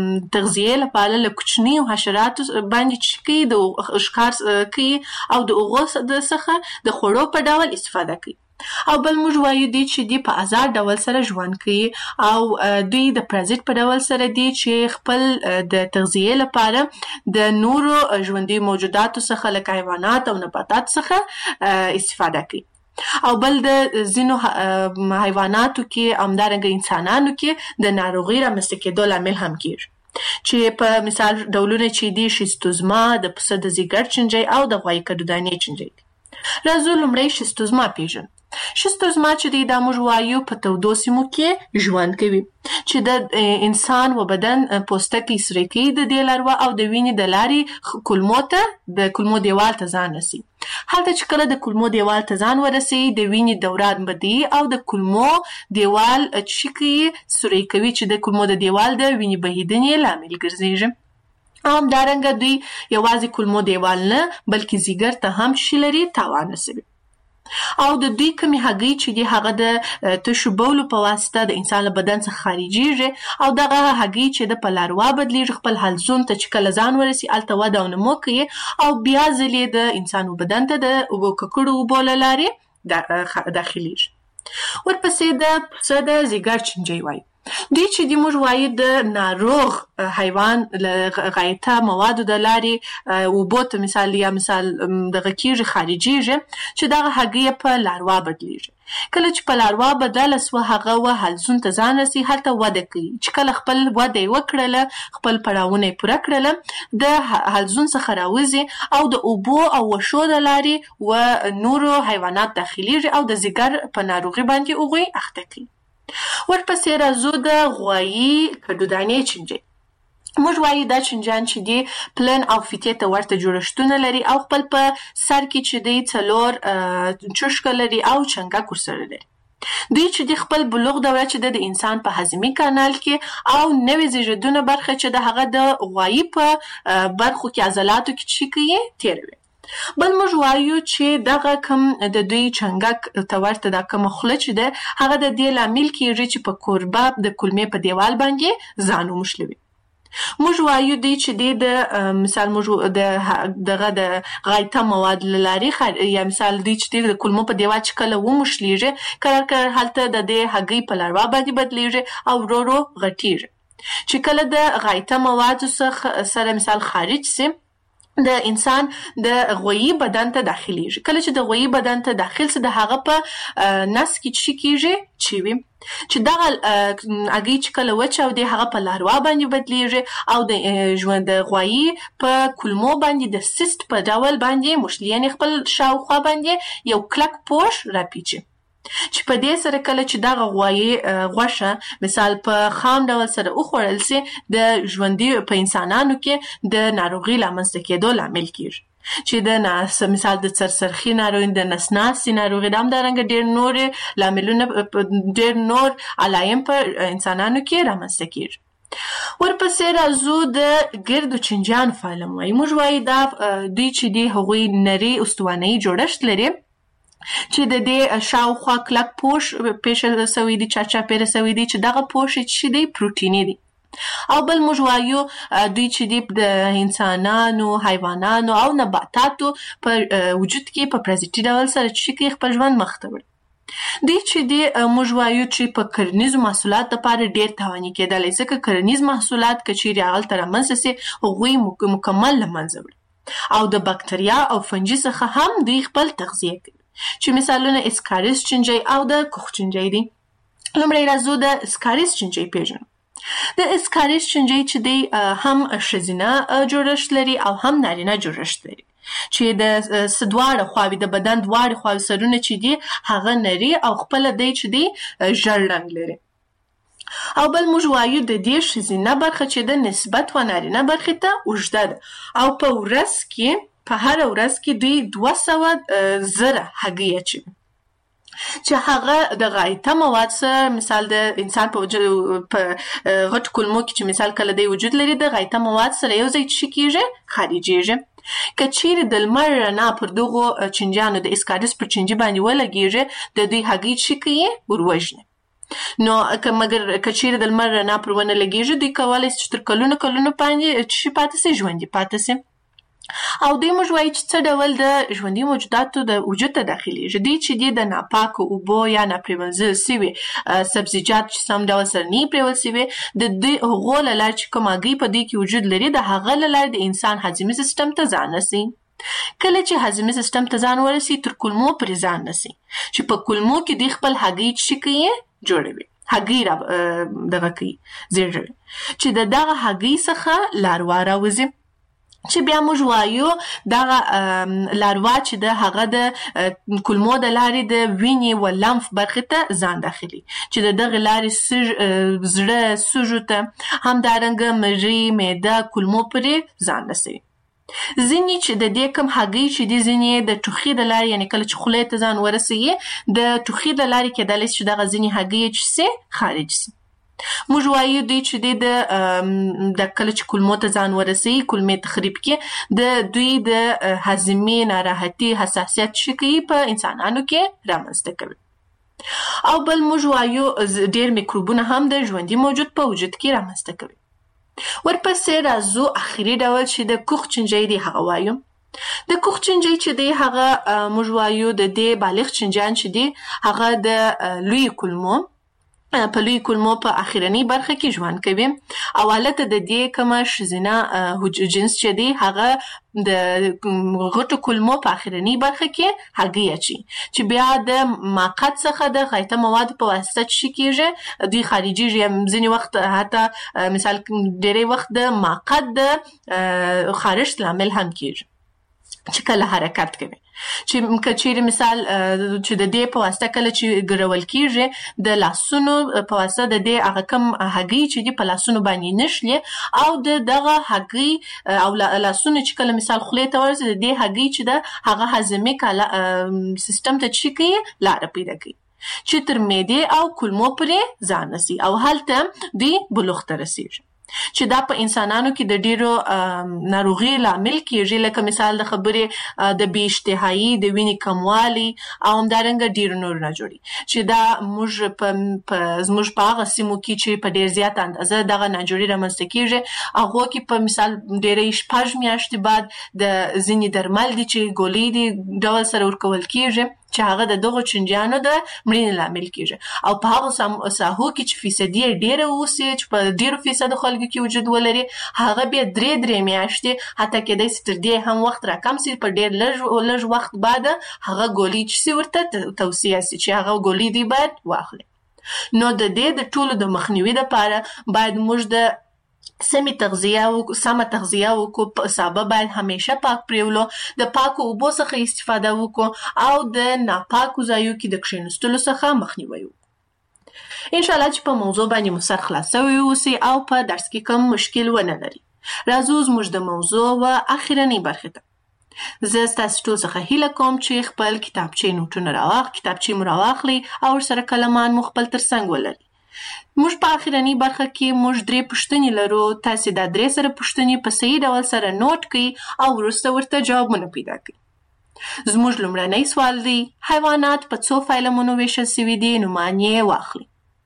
تغذیې لپاره له کوچنیو حشراتو باندې چې کوي د ښکار کوي او د هغو څخه د خوړو په ډول استفاده کوي. او بل موږ وایو دی چې دی په آزاد ډول سره ژوند کوي او دوی د پرازیت په ډول سره دی چې خپل د تغذیې لپاره د نورو ژوندي موجوداتو څخه لکه حیوانات او نباتات څخه استفاده کوي. او بل د ځینو حیواناتو کې همدارنګه انسانانو کې د ناروغۍ رامنځته کېدو لامل هم کېږي چې په مثال ډولونه چې دي شیستوزما، د پسه د ځیګر چنجۍ او د غوایي کدودانې چنجۍ دي. راځو لومړی شیستوزما پیژنو. شیستوزما چې دی دا موږ وایو په تودو سیمو کې ژوند کوي چې د انسان و بدن پوستکی سره کوي د دې لاروا او د وینې د لارې کولمو ته د کولمو دیوال ته ځان رسي. هلته چې کله د کولمو دیوال ته ځان ورسي د وینې دوران بدی او د کولمو دیوال چې کوي سره کوي چې د کولمو د دیوال د وینې بهیدنې لامل ګرځي. هم دارنګه دوی یوازې کولمو دیوال نه بلکې ځیګر ته هم شي لري تاوان رسوي. او د دوی کمی هګۍ چې دی هغه د تشو بولو په واسطه د انسان له بدن څخه خارجيږي او دغه هګۍ چې د په لاروا بدلیږي خپل حلزون ته چې کله ځان ورسي الته وده او نمو کوي او بیا ځلې د انسان بدن ته د اوبو ککړو اوبو له لارې داخليږي. ورپسې د پسه د ځیګر چنجي وایي. دوی چې دی موږ وایو د ناروغ حیوان غایطه موادو د لارې اوبو ته مثال یا مثال دغه کیږي خارجيږي چې دغه هګۍ په لاروا بدلیږي. کله چې په لاروا بدله سوه هغه و حلزون ته ځان رسي هلته وده کوي چې کله خپل وده یې وکړله خپل پړاوونه یې پوره کړله د حلزون څخه راوځي او د اوبو او وشو د لارې و نورو حیوانات داخليږي او د ځیګر په ناروغي باندې هغوی اخته کوي. ورپسې راځو د غوایي کډودانې چنجي. موږ وایو دا چنجان چې دی پلن او فیتې ته ورته جوړښتونه لري او خپل په سر کې چې دی څلور چشکه لري او چنګک ورسره لري. دوی چې دی خپل بلوغ دوره چې د انسان په هضمي کانال کې او نوې زیږیدونه برخه چې د هغه د غوایي په برخو کې عضلاتو کې چې کوي تیروي. بل موږ وایو چې دغه کم د دوی چنګک ته ورته دا کومه خوله چې ده هغه د دې لامل کېږي چې په کوربه د کولمې په دیوال باندې ځان وموښلوي. موږ وایو دی چې دی د مثال موږ د دغه د غایطه مواد له لارې یا مثال دی چې دی د کولمو په دیوال چې کله وموښلیږي کرار کرار هلته د دې هګۍ په لاروا باندې بدلیږي او ورو ورو غټیږي چې کله د غایطه موادو څخه سره مثال خارج سي د انسان د غویي بدن ته داخليږي. کله چې د غویي بدن ته داخل سي د هغه په نس کې چې کیږي چوي چې دغه هګۍ چې کله وچه او د هغه په لاروا باندې بدلیږي او د ژوند د غویي په کولمو باندې د سیست په ډول باندې مشلیان خپل شاوخوا باندې یو کلک پوش راپیچي چې په دې سره کله چې دغه غوایي غوښه مثال په خام ډول سره وخوړل سي د ژوندي په انسانانو کې د ناروغي لامنځته کېدو لامل کیږي چې د ناس مثال د سرسرخي ناروغي د نسناسي ناروغي د همدارنګه ډېر نور لاملونه ډېر نور علایم په انسانانو کې رامنځته کیږي. ورپسې راځو د ګردو چنجیانو په اړه وایو. موږ وایو دا دوی چې دی هغوی نري استوانه‌یي جوړښت لري چې د دې شاوخوا کلک پوش پیښه سوی دی چاچا پیره سوی دی چې دغه پوش چې دی پروتیني دی. او بل موږ وایو دوی چې دی د انسانانو حیوانانو او نباتاتو په وجود کې په پرازیتي ډول سره چې خپل ژوند مخ ته وړي. دوی چې دی موږ وایو چې په کرنیزو محصولات لپاره ډېر تاواني کېدلی ځکه کرنیز محصولات که چیرې هغلته رامنځته سي هغوی مکمل له منځه وړي او د بکتریا او فنجي څخه هم دوی خپل تغذیه کوي چې مثالونه اسکاریس چنجي او د کوخ چنجي دي. لومړی راځو د اسکاریس چنجي پیژنو. د اسکاریس چنجي چې دی هم ښځینه جوړښت لري او هم نارینه جوړښت لري چې د دواړه خواوې د بدن دواړه خواوې سرونه چې دی هغه نري او خپل دی چې دی ژړ رنګ لري. او بل موږ وایو د دې ښځینه برخه چې د نسبت و نارینه برخې ته اوږده ده او په ورځ کې په هر ورځ کې دوی دوه سوه زره هګۍ اچوي چې هغه د غایطه مواد سره مثال د انسان په وجود په غټ کولمو کې چې مثال کله دی وجود لري د غایطه مواد سره یو ځای چې کیږي خارجيږي. که چیرې د لمر رڼا پر دغو چنجیانو د اسکاریس پر چنجي باندې ولګیږي د دوی هګۍ چې کوي وروژني. نو که مګر که چیرې د لمر رڼا پر ونه لګیږي دوی کولی شي چې تر کلونو کلونو باندې چې پاتې سي ژوندي پاتې سي. او دوی موږ وایو چې څه ډول د ژوندي موجوداتو د وجود ته داخليږي. دوی چې دی د ناپاکو اوبو یا ناپریمنځل سوي سبزیجات چې سم ډول سره نه پرېول سوي د دوی هغو له لارې چې کوم هګۍ په دوی کې وجود لري د هغه له لارې د انسان هضمي سیستم ته ځان رسي. کله چې هضمي سیستم ته ځان ورسي تر کولمو پرې ځان رسي چې په کولمو کې دوی خپل هګۍ چې کوي جوړوي هګۍ را دغه کوي زیږوي چې د دغه هګۍ څخه لاروا راوځي چې بیا موږ وایو دا لاروا چې د هغه د کولمو د لارې د وینې و لمف برخې ته ځان داخلي چې د دغه لارې زړه سږو ته همدارنګه مری معده کولمو پورې ځان رسوي. ځینې چې د دې کم هګۍ چې دي ځینې د ټوخي د لارې یعنی کله چې خولې ته ځان ورسوي د ټوخي د لارې کېدلی چې دغه ځینې هګۍ چې سي خارج سي. موږ وایو دوی چې دی د د کله چې کولمو ته ځان ورسوي کولمې تخریب کې د دوی د هضمې ناراحتي حساسیت شي کوي په انسانانو کې رامنځته کوي. او بل موږ وایو ډېر میکروبونه هم د ژوندي موجود په وجود کې رامنځته کوي. ورپسې راځو اخري ډول چې د کوخ چنجۍ دی هغه وایو. د کوخ چنجۍ چې دی هغه موږ وایو د دې بالغ چنجان چې دی هغه د لوی کولمو په لوی کولمو په اخرنی برخه کې ژوند کوي او حالت د دې کومه ښځینه جنس چې دی هغه د غټو کولمو په اخرنی برخه کې هګۍ اچي چې بیا د ماقات څخه د غایطه مواد په واسطه چې کېږي دوی خارجيږي. ځینې وخت حتی مثال ډېری وخت د ماقات د خارښت لامل هم کېږي چې کله حرکت کوي چې کچېرې مثال چې د دې په واسطه کله چې ګرول کېږي د لاسونو په واسطه د دې هغه کم هګۍ چې دي په لاسونو باندې نشلي او د دغه هګۍ او لاسونو چې کله مثال خولې ته ورسي د دې هګۍ چې ده هغه هضمي سیستم ته چې کوي لاره پیدا کوي چې تر معدې او کولمو پورې ځان رسي او هلته دوی بلوغ ته رسیږي چې دا په انسانانو کې د ډیرو ناروغي لامل کېږي لکه مثال د خبرې د بې اشتهایي د وینې کموالي او همدارنګه ډیرو نور نه جوړي چې دا موږ په زموږ په هغه سیمو کې چې په ډیر زیات اندازه دغه ناجوړي رامنځته کېږي هغو کې په مثال ډیرې شپږ میاشتې بعد د ځینې درمل دي چې ګولۍ دي ډول سره ورکول کېږي چې هغه د دغو چنجیانو د مړینې لامل کېږي او په هغو ساحو کې چې فیصدي یې ډېره اوسي چې په ډېرو فیصدو خلکو کې وجود ولري هغه بیا درې درې میاشتې حتی کېدای سي تر دې هم وخت راکم سي په ډېر لږ لږ وخت بعد هغه ګولۍ چې سي ورته توصیه سي چې هغه ګولۍ دوی باید واخلي. نو د دې د ټولو د مخنیوي لپاره باید موږ د سمې تغذیه او سمه تغذیه وکړو. سابه باید همیشه پاک پریولو د پاکو اوبو څخه استفاده وکړو او د ناپاکو ځایو کې د کښېنستلو څخه مخنیوي وکړو. انشاءالله چې په موضوع باندې مو سر خلاص شوی اوسي او په درس کې کوم مشکل ونه لري. راځو زموږ د موضوع و اخرنۍ برخې ته. زه ستاسو ټول څخه هیله کوم چې خپل کتابچې نوټونه راواخ کتابچې مو راواخلئ او ورسره کلمان مو خپل ترڅنګ ولرئ. موږ په اخرنۍ برخه کې موږ درې پوښتنې لرو. تاسې دا درې سره پوښتنې په صحیح ډول سره نوٹ کړئ او وروسته ورته جوابونه پیدا کړئ. زموږ لومړنی سوال دی حیوانات په څو فایلمونو ویشل سوي دي نومان یې واخلئ.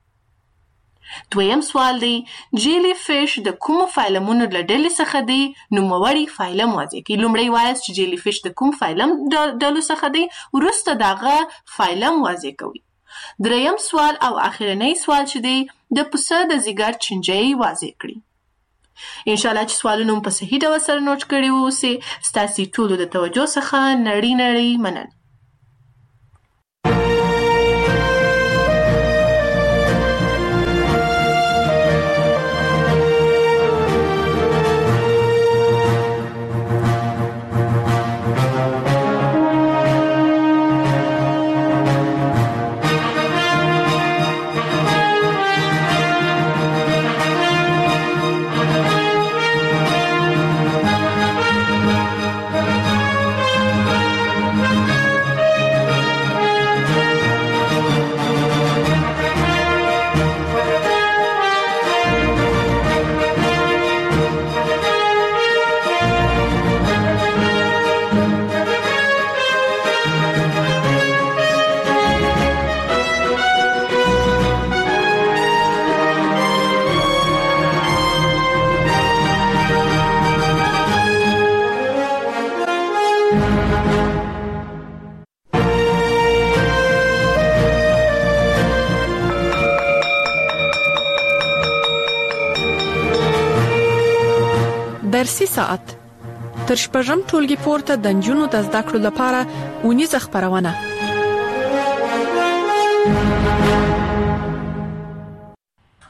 دویم سوال دی جیلی فیش د کومو فایلمونو له ډلې څخه دی نوموړی فایلم واضح کړئ. لومړی وایاست چې جیلی فیش د کوم فایلم ډلو څخه دی وروسته د هغه فایلم واضح کوئ. دریم سوال او اخرنۍ سوال چې دی د پسه د ځیګر چنجۍ واضح کړي. انشاءالله چې سوالونه مو په صحیح ډول سره نوٹ کړي واوسي. ستاسې ټولو د توجه څخه نړۍ نړۍ مننه. درسي ساعت تر شپږم ټولګي پورته د نجونو د زده کړو لپاره اونیزه خبرونه.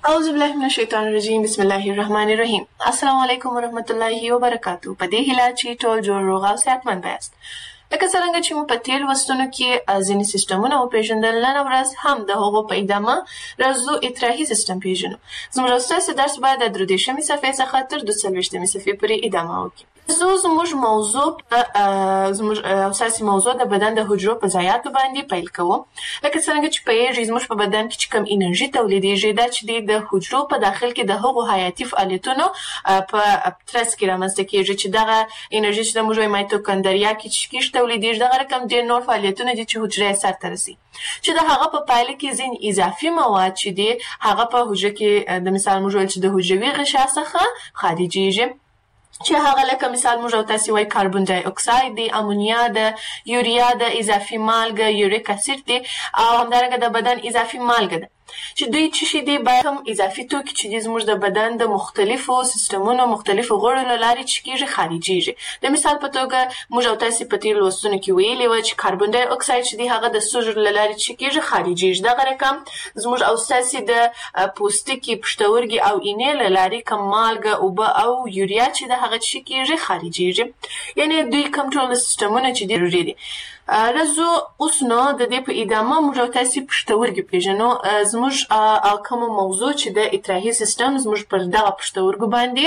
اعوذ بالله من الشیطان الرجیم بسم الله الرحمن الرحیم. السلام علیکم ورحمت الله وبرکاتو. په دې هیله چې ټول جوړ روغ او صحتمند یاست. لکه څنګه چې مو په تیر وختونو کې ځینې سیستمونه وپېژندل، نن ورځ هم د هغو په ادامه راځو اطراحي سیستم پېژنو. زموږ ستاسو درس باید د درې دېرشمې صفحې څخه تر دوه څلوېښتمې صفحې پورې ادامه وکړي. زه زموږ موضوع زموږ اساسي موضوع د بدن د حجرو په ضایعاتو باندې پیل کوم. لکه څنګه چې پوهېږئ زموږ په بدن کې چې کوم انرژي تولیدېږي دا چې دی د حجرو په داخل کې د هغو حیاتي فعالیتونو په ترڅ کې رامنځته کېږي چې دغه انرژي چې د موږ وایي مایتوکندریا کې چې کېږي تولیدېږي، دغه رقم ډېر نور فعالیتونه دي چې حجره یې سرته رسي، چې د هغه په پایله کې ځینې اضافي مواد چې دي هغه په حجره کې د مثال موږ ویل چې د حجروي غشا څخه خارجېږي، چې هغه لکه مثال موږ او تاسې وایي کاربن ډای اکساید دی، امونیا ده، یوریا ده، اضافي مالګه یوریک اسید دی، او همدارنګه د بدن اضافي مالګه ده چې دوی څه شي دي باید هم اضافي توکي چې دي زموږ د بدن د مختلفو سیستمونو مختلفو غړو له لارې چې کېږي خارجېږي. د مثال په توګه موږ او تاسې په تېرو لوستونو کې ویلي وه چې کاربن ډای اکساید چې دی هغه د سږو له لارې چې کېږي خارجېږي. دغه رقم زموږ او ستاسې د پوستکي، پښتورګي او اینې له لارې کوم مالګه، اوبه او یوریا چې د هغه چې کېږي خارجېږي. یعنې دوی کوم ټول سیستمونه چې دي ضروري دي. راځو اوس نو د دې په ادامه موږ او تاسې پښتورګي پېژنو. زموږ کومه موضوع چې د اطراحي سیستم زموږ پر دغه پښتورګو باندې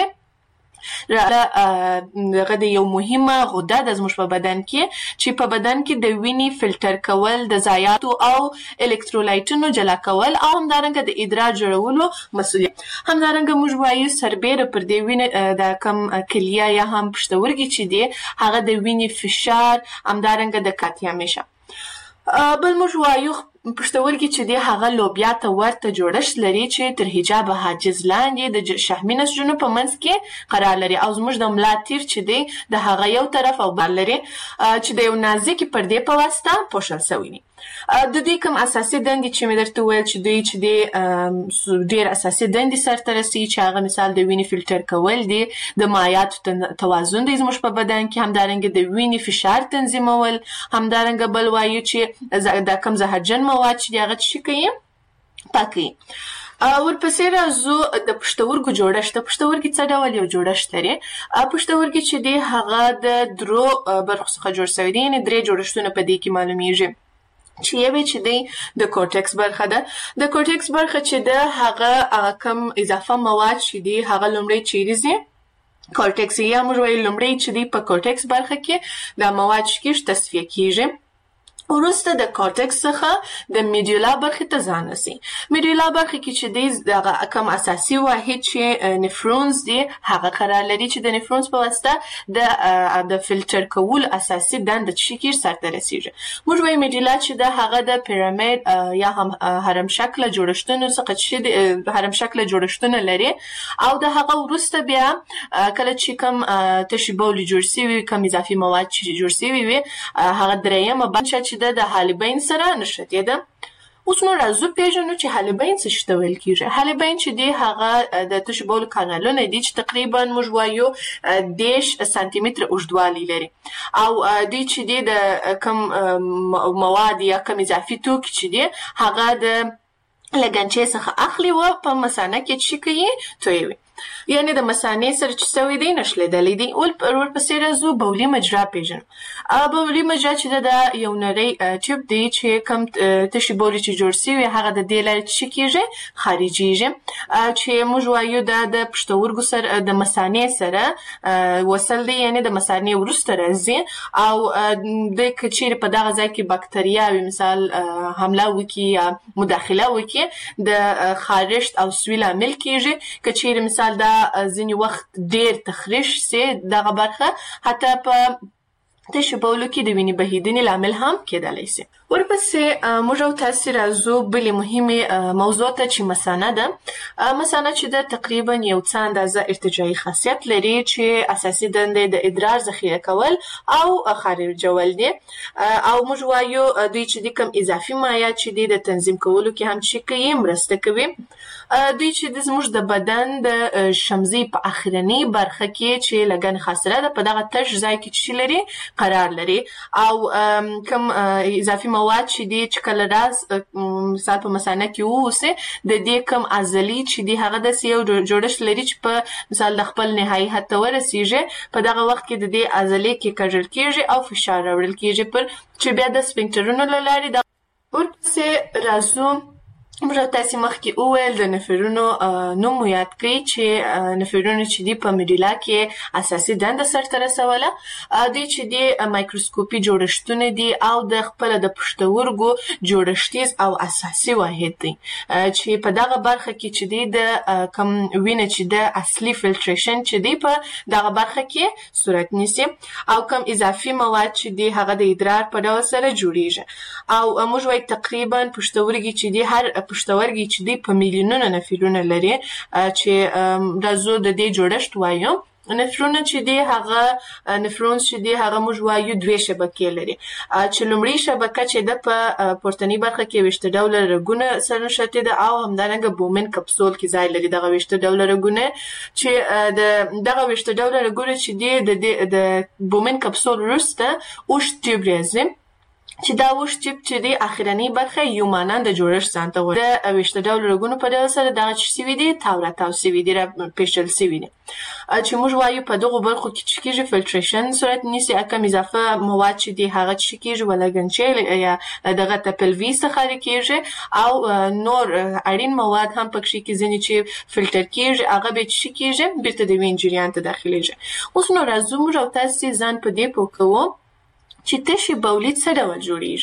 دغه د یو مهمه غده ده زموږ په بدن کې چې په بدن کې د وینې فلټر کول، د ضایعاتو او الکترولایټونو جلا کول او همدارنګه د ادرار جوړولو مسؤلیت. همدارنګه موږ وایو سربیره پر دې وینې د کم کلیه یا هم پښتورګي چې دی هغه د وینې فشار، همدارنګه د کاتیامیشه. بل موږ وایو پښتورګي چې دی هغه لوبیا ته ورته جوړښت لري چې تر حجاب حاجز لاندې د شحمي نسجونو په منځ کې قرار لري، او زموږ د ملا تیر چې دی د هغه یو طرف او بل لري چې د یو نازکې پردې په واسطه پوښل شوی دي. د دوی کوم اساسي دندې چې مې درته وویل چې دوی چې دی ډېر اساسي دندې سرته رسي، چې هغه مثال د وینې فلټر کول دي، د مایعاتو توازن دی زموږ په بدن کې، همدارنګه د وینې فشار تنظیمول، همدارنګه بل وایو چې د کم زهرجن مواد چې دی هغه څه کوي پاکوي. ورپسې راځو د پښتورګو جوړښت. د پښتورګي څه ډول یو جوړښت لري؟ پښتورګي چې دی هغه د درو برخو څخه جوړ شوی دی، یعنې درې جوړښتونه په دې کې معلومیږي چې یوې چې دی د کورټکس برخه ده. د کورټکس برخه چې ده هغه کم اضافه مواد چې دی هغه لومړی چیرې ځي کورټکس، یا موږ وایو لومړی چې دی په کورټکس برخه کې دا مواد چې کېږي تصفیه کېږي، وروسته د کورټکس څخه د میډیولا برخې ته ځان رسي. میډیولا برخه کې چې دی دغه کم اساسي واحد چې نفرونز دی هغه قرار لري چې د نفرونز په واسطه د د فلټر کولو اساسي دنده چې کېږي سرته رسیږي. موږ وایو میډیولا چې د هغه د پیرامید یا هم هرم شکله جوړښتونو څخه چې هرم شکله جوړښتونه لري، او د هغه وروسته بیا کله چې کم تشې بولې جوړ شوي، کم اضافي مواد چې جوړ شوي وي، هغه درېیمه برخه چې د حالبین سره نښتې ده. اوس نو راځو پېژنو چې حالبین څه شي ته ویل کېږي. حالبین چې دی هغه د تشې بولو کانالونه دي چې تقریبا موږ وایو دېرش سانتي متره اوږدوالی لري، او دوی چې دی د کم مواد یا کم اضافي توکي چې دی هغه د لګنچې څخه اخلي و په مثانه کې چې کوي تویوي، یعنې د مثانې سره چې سوی دی نښلېدلی دی. ورپسې راځو بولي مجرا پېژنو. بولي مجرا چې ده دا یو نری ټیوب دی چې کم تشې بولې چې جوړ سوي هغه د دې لارې چې کېږي خارجېږي، چې موږ وایو دا د پښتورګو سره د مثانې سره وصل دی، یعنې د مثانې وروسته راځي، او د که چیرې په دغه ځای کې بکتریاوې مثال حمله وکړي یا مداخله وکړي د خارښت او سوي لامل کېږي. که چیرې مثال دا ځینې وخت ډېر تخریش سي دغه برخه حتی په تشې بولو کې د وینې بهیدنې لامل هم کېدلی سي. ورپسې موږ او تاسې راځو بلې مهمې موضوع ته چې مثانه ده. مثانه چې ده تقریبا یو څه اندازه ارتجاعي خاصیت لري چې اساسي دنده د ادرار ذخیره کول او خارجول دي، او موږ وایو دوی چې د کوم اضافي مایعات چې دي د تنظیم کولو کې هم چې کوي مرسته کوي. دوی چې د زموږ د بدن د شمزې په اخرنۍ برخه کې چې لګن خاصره ده په دغه تش ځای کې چې لري قرار لري، او کوم اضافي مواد چې دي چې کله راز مثال په مثانه کې ووسي د دې کم عضلې چې دي هغه د یو جوړښت لري چې په مثال د خپل نهایي حد ته ورسیږي په دغه وخت کې د دې عضلې کې کږل کېږي او فشار راوړل کېږي پر چې بیا د سفنکټرونو له لارې د ورپسې راځو موږ تاسو مخکې وویل د نفرونو نوم مو یاد کړئ چې نفرونو چې دي په میډولا کې اساسي دنده سرته رسوله دوی چې دي مایکروسکوپي جوړښتونه دي او د خپل د پښتورګو جوړښتیز او اساسي واحد دي چې په دغه برخه کې چې دي د کم وینه چې د اصلي فلټریشن چې دي په دغه برخه کې صورت نیسي او کم اضافي مواد چې دي هغه د ادرار په ډول سره جوړیږي او موږ وايي تقریبا پښتورګي چې دي هر پښتورګي چې دی په میلیونونو نفرونه لري چې راځو د دې جوړښت وایو نفرونه چې دی هغه نفرون چې دی هغه موږ وایو دوه شبکې لري چې لومړی شبکه چې د په پورتنی برخه کې وشته ډول رګونه سره نښتي ده او همدارنګه بومن کپسول کې ځای لري دغه وشته ډول رګونه چې د دغه وشته ډول رګونه چې دی د بومن کپسول وروسته اوږد ټیوب راځي چې دا وښ ټیپ چې دی اخرنی برخه یو مانند جوړښت ځانته وایي د وشته ډول رګونو په ډول سره دغه چې سوي دي تاوره تاو سوي دي را پیشل سوي دي چې موږ وایو په دغه برخو کې چې کېږي فلټریشن صورت نیسي کم اضافه مواد چې دی هغه چې کېږي ولګنچې یا دغه ته پلوي څخه کېږي او نور اړین مواد هم پکې کې ځینې چې فلټر کېږي هغه به چې کېږي بیرته د وین جریان ته داخليږي اوس نو راځو موږ او تاسو ځان په دې پوه کوو چې تشي بولید څه ډول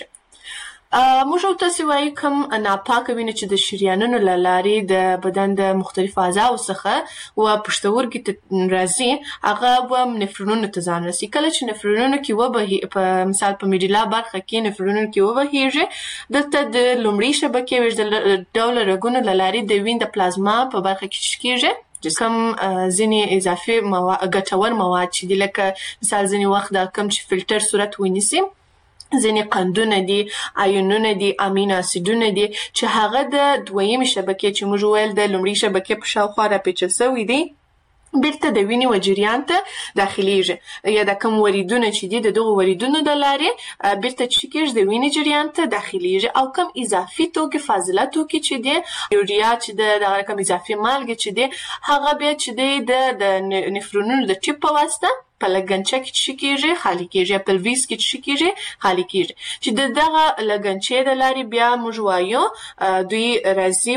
جوړیږي موږ او تاسو وایي کوم ناپاکه وینه چې د شریانونو له لارې د بدن د مختلفو اعضاو څخه و پښتورګي ته راځي هغه و نفرونونو ته ځان رسي کله چې نفرونونو کې وبهي په مثال په میډولا برخه کې نفرونونو کې وبهیږي دلته د لومړي شبکې وژل ډول رګونو له لارې د وین د پلازما په برخه کې کېږي کم ځینې اضافي مواد ګټور مواد چې دي لکه مثال ځینې وخت د کم چې فلټر صورت ونیسي ځینې قندونه دي آیونونه دي امینو اسیدونه دي چې هغه د دویمې شبکې چې موږ ویل د لومړۍ شبکې په شاوخوا راپیچل سوي دي بیرته د وینې و جریان ته داخليږي یا د کوم وریدونه چې دي د دغه وریدونو د لارې بیرته چې کېږي د وینې جریان ته داخليږي او کوم اضافي توکي فاضله توکي چې دي یوریا چې د دغه کوم اضافي مالګه چې دي هغه بیا چې دي د نفرونونو د ټیپ په واسطه په لګنچه کې چې کېږي خالي کېږي په لویس کې چې کېږي خالي کېږي چې د دغه لګنچې د لارې بیا موږ وایو دوی راځي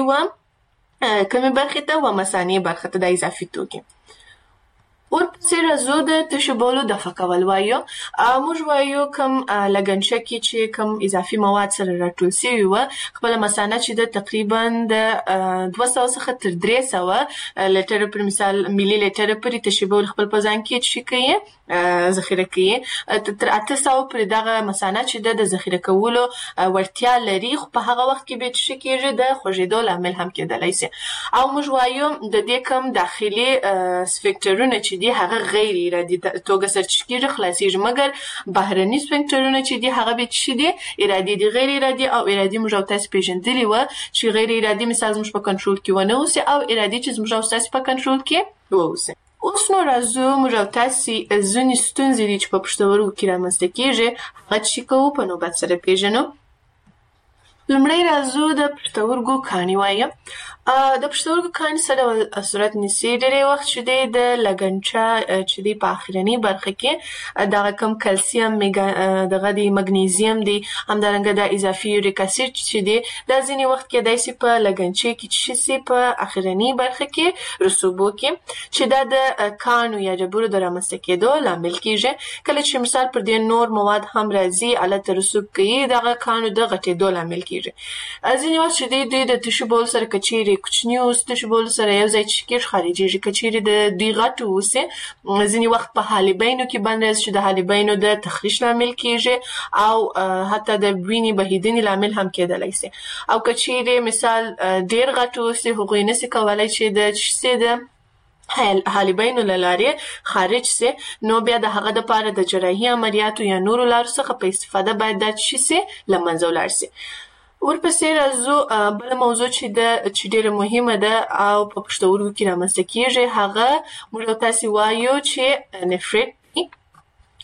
و کومه برخه ته و مثانې برخه ته د اضافي توکي ورپسې راځو د تشو بولو دفع کول وایو موږ وایو کوم لګنچه کې چې کوم اضافي مواد سره راټول شوي وه خپله مثانه چې د تقریبا د دوه سوه څخه تر درې سوه لیټره پر مثال ملي لیټره پورې تشو بول خپل په ځان کې څه کوي ذخیره کوي تر اته سوه پورې دغه مثانه چې د ذخیره کولو وړتیا لري خو په هغه وخت کې به څه کېږي د خوږېدو لامل هم کېدلی شي او موږ وایو د دې کوم داخلي سفنکټرونه چې دي هغه غیر ارادي توګه سرچ کېږي خلاصيږي مګر بهرني سفنکټرونه چې دي هغه به څه دي ارادي دي غیر ارادي او ارادي موږ تاسو پیژندلی و چې غیر ارادي مثال موږ په کنټرول کې ونه اوسي او ارادي چې موږ تاسو په کنټرول کې ووسي اوس نو راځو موږ تاسو ځینې ستونزې دي چې په پښتورګو کې رامنځته کېږي هغه چې کوو په نوبت سره پیژنو لومړی راځو د پښتورګو کاڼي وایو د پښتورګو کاڼي څه ډول صورت نیسي ډېری وخت چې دی د لګنچه چې دی په اخرنۍ برخه کې دغه کم کلسیم دغه دی مګنیزیم دی همدارنګه د اضافي یوریک اسید چې دی دا ځینې وخت کېدای شي په لګنچې کې چې شي په اخرنۍ برخه کې رسوبو کې چې دا د کاڼو یا ډبرو د رامنځته کېدو لامل کېږي کله چې مثال پر دې نور مواد هم راځي الته رسوب کوي دغه کاڼو د غټېدو لامل کېږي ځینې وخت چې دی دوی د تشو بول سره کچېرې کوچني اوس تشو بول سره یو ځای چې کېږي خارجېږي کچېرې د دوی غټ اوسي ځینې وخت په حالبینو کې بند راځي چې د حالبینو د تخریش لامل کېږي او حتی د وینې بهېدنې لامل هم کېدلی شي او کچېرې مثال ډېر غټ اوسي هغوی نشي کولی چې د څه د حالبینو له لارې خارج سي نو بیا د هغه دپاره د جراحي عملیاتو یا نورو لارو څخه په استفاده باید دا څه سي له منځه ولاړ سي ورپسې راځو بله موضوع چې ده چې ډېره مهمه ده او په پښتورګو کې رامنځته کېږي هغه موږ تاسې وایو چې نفریت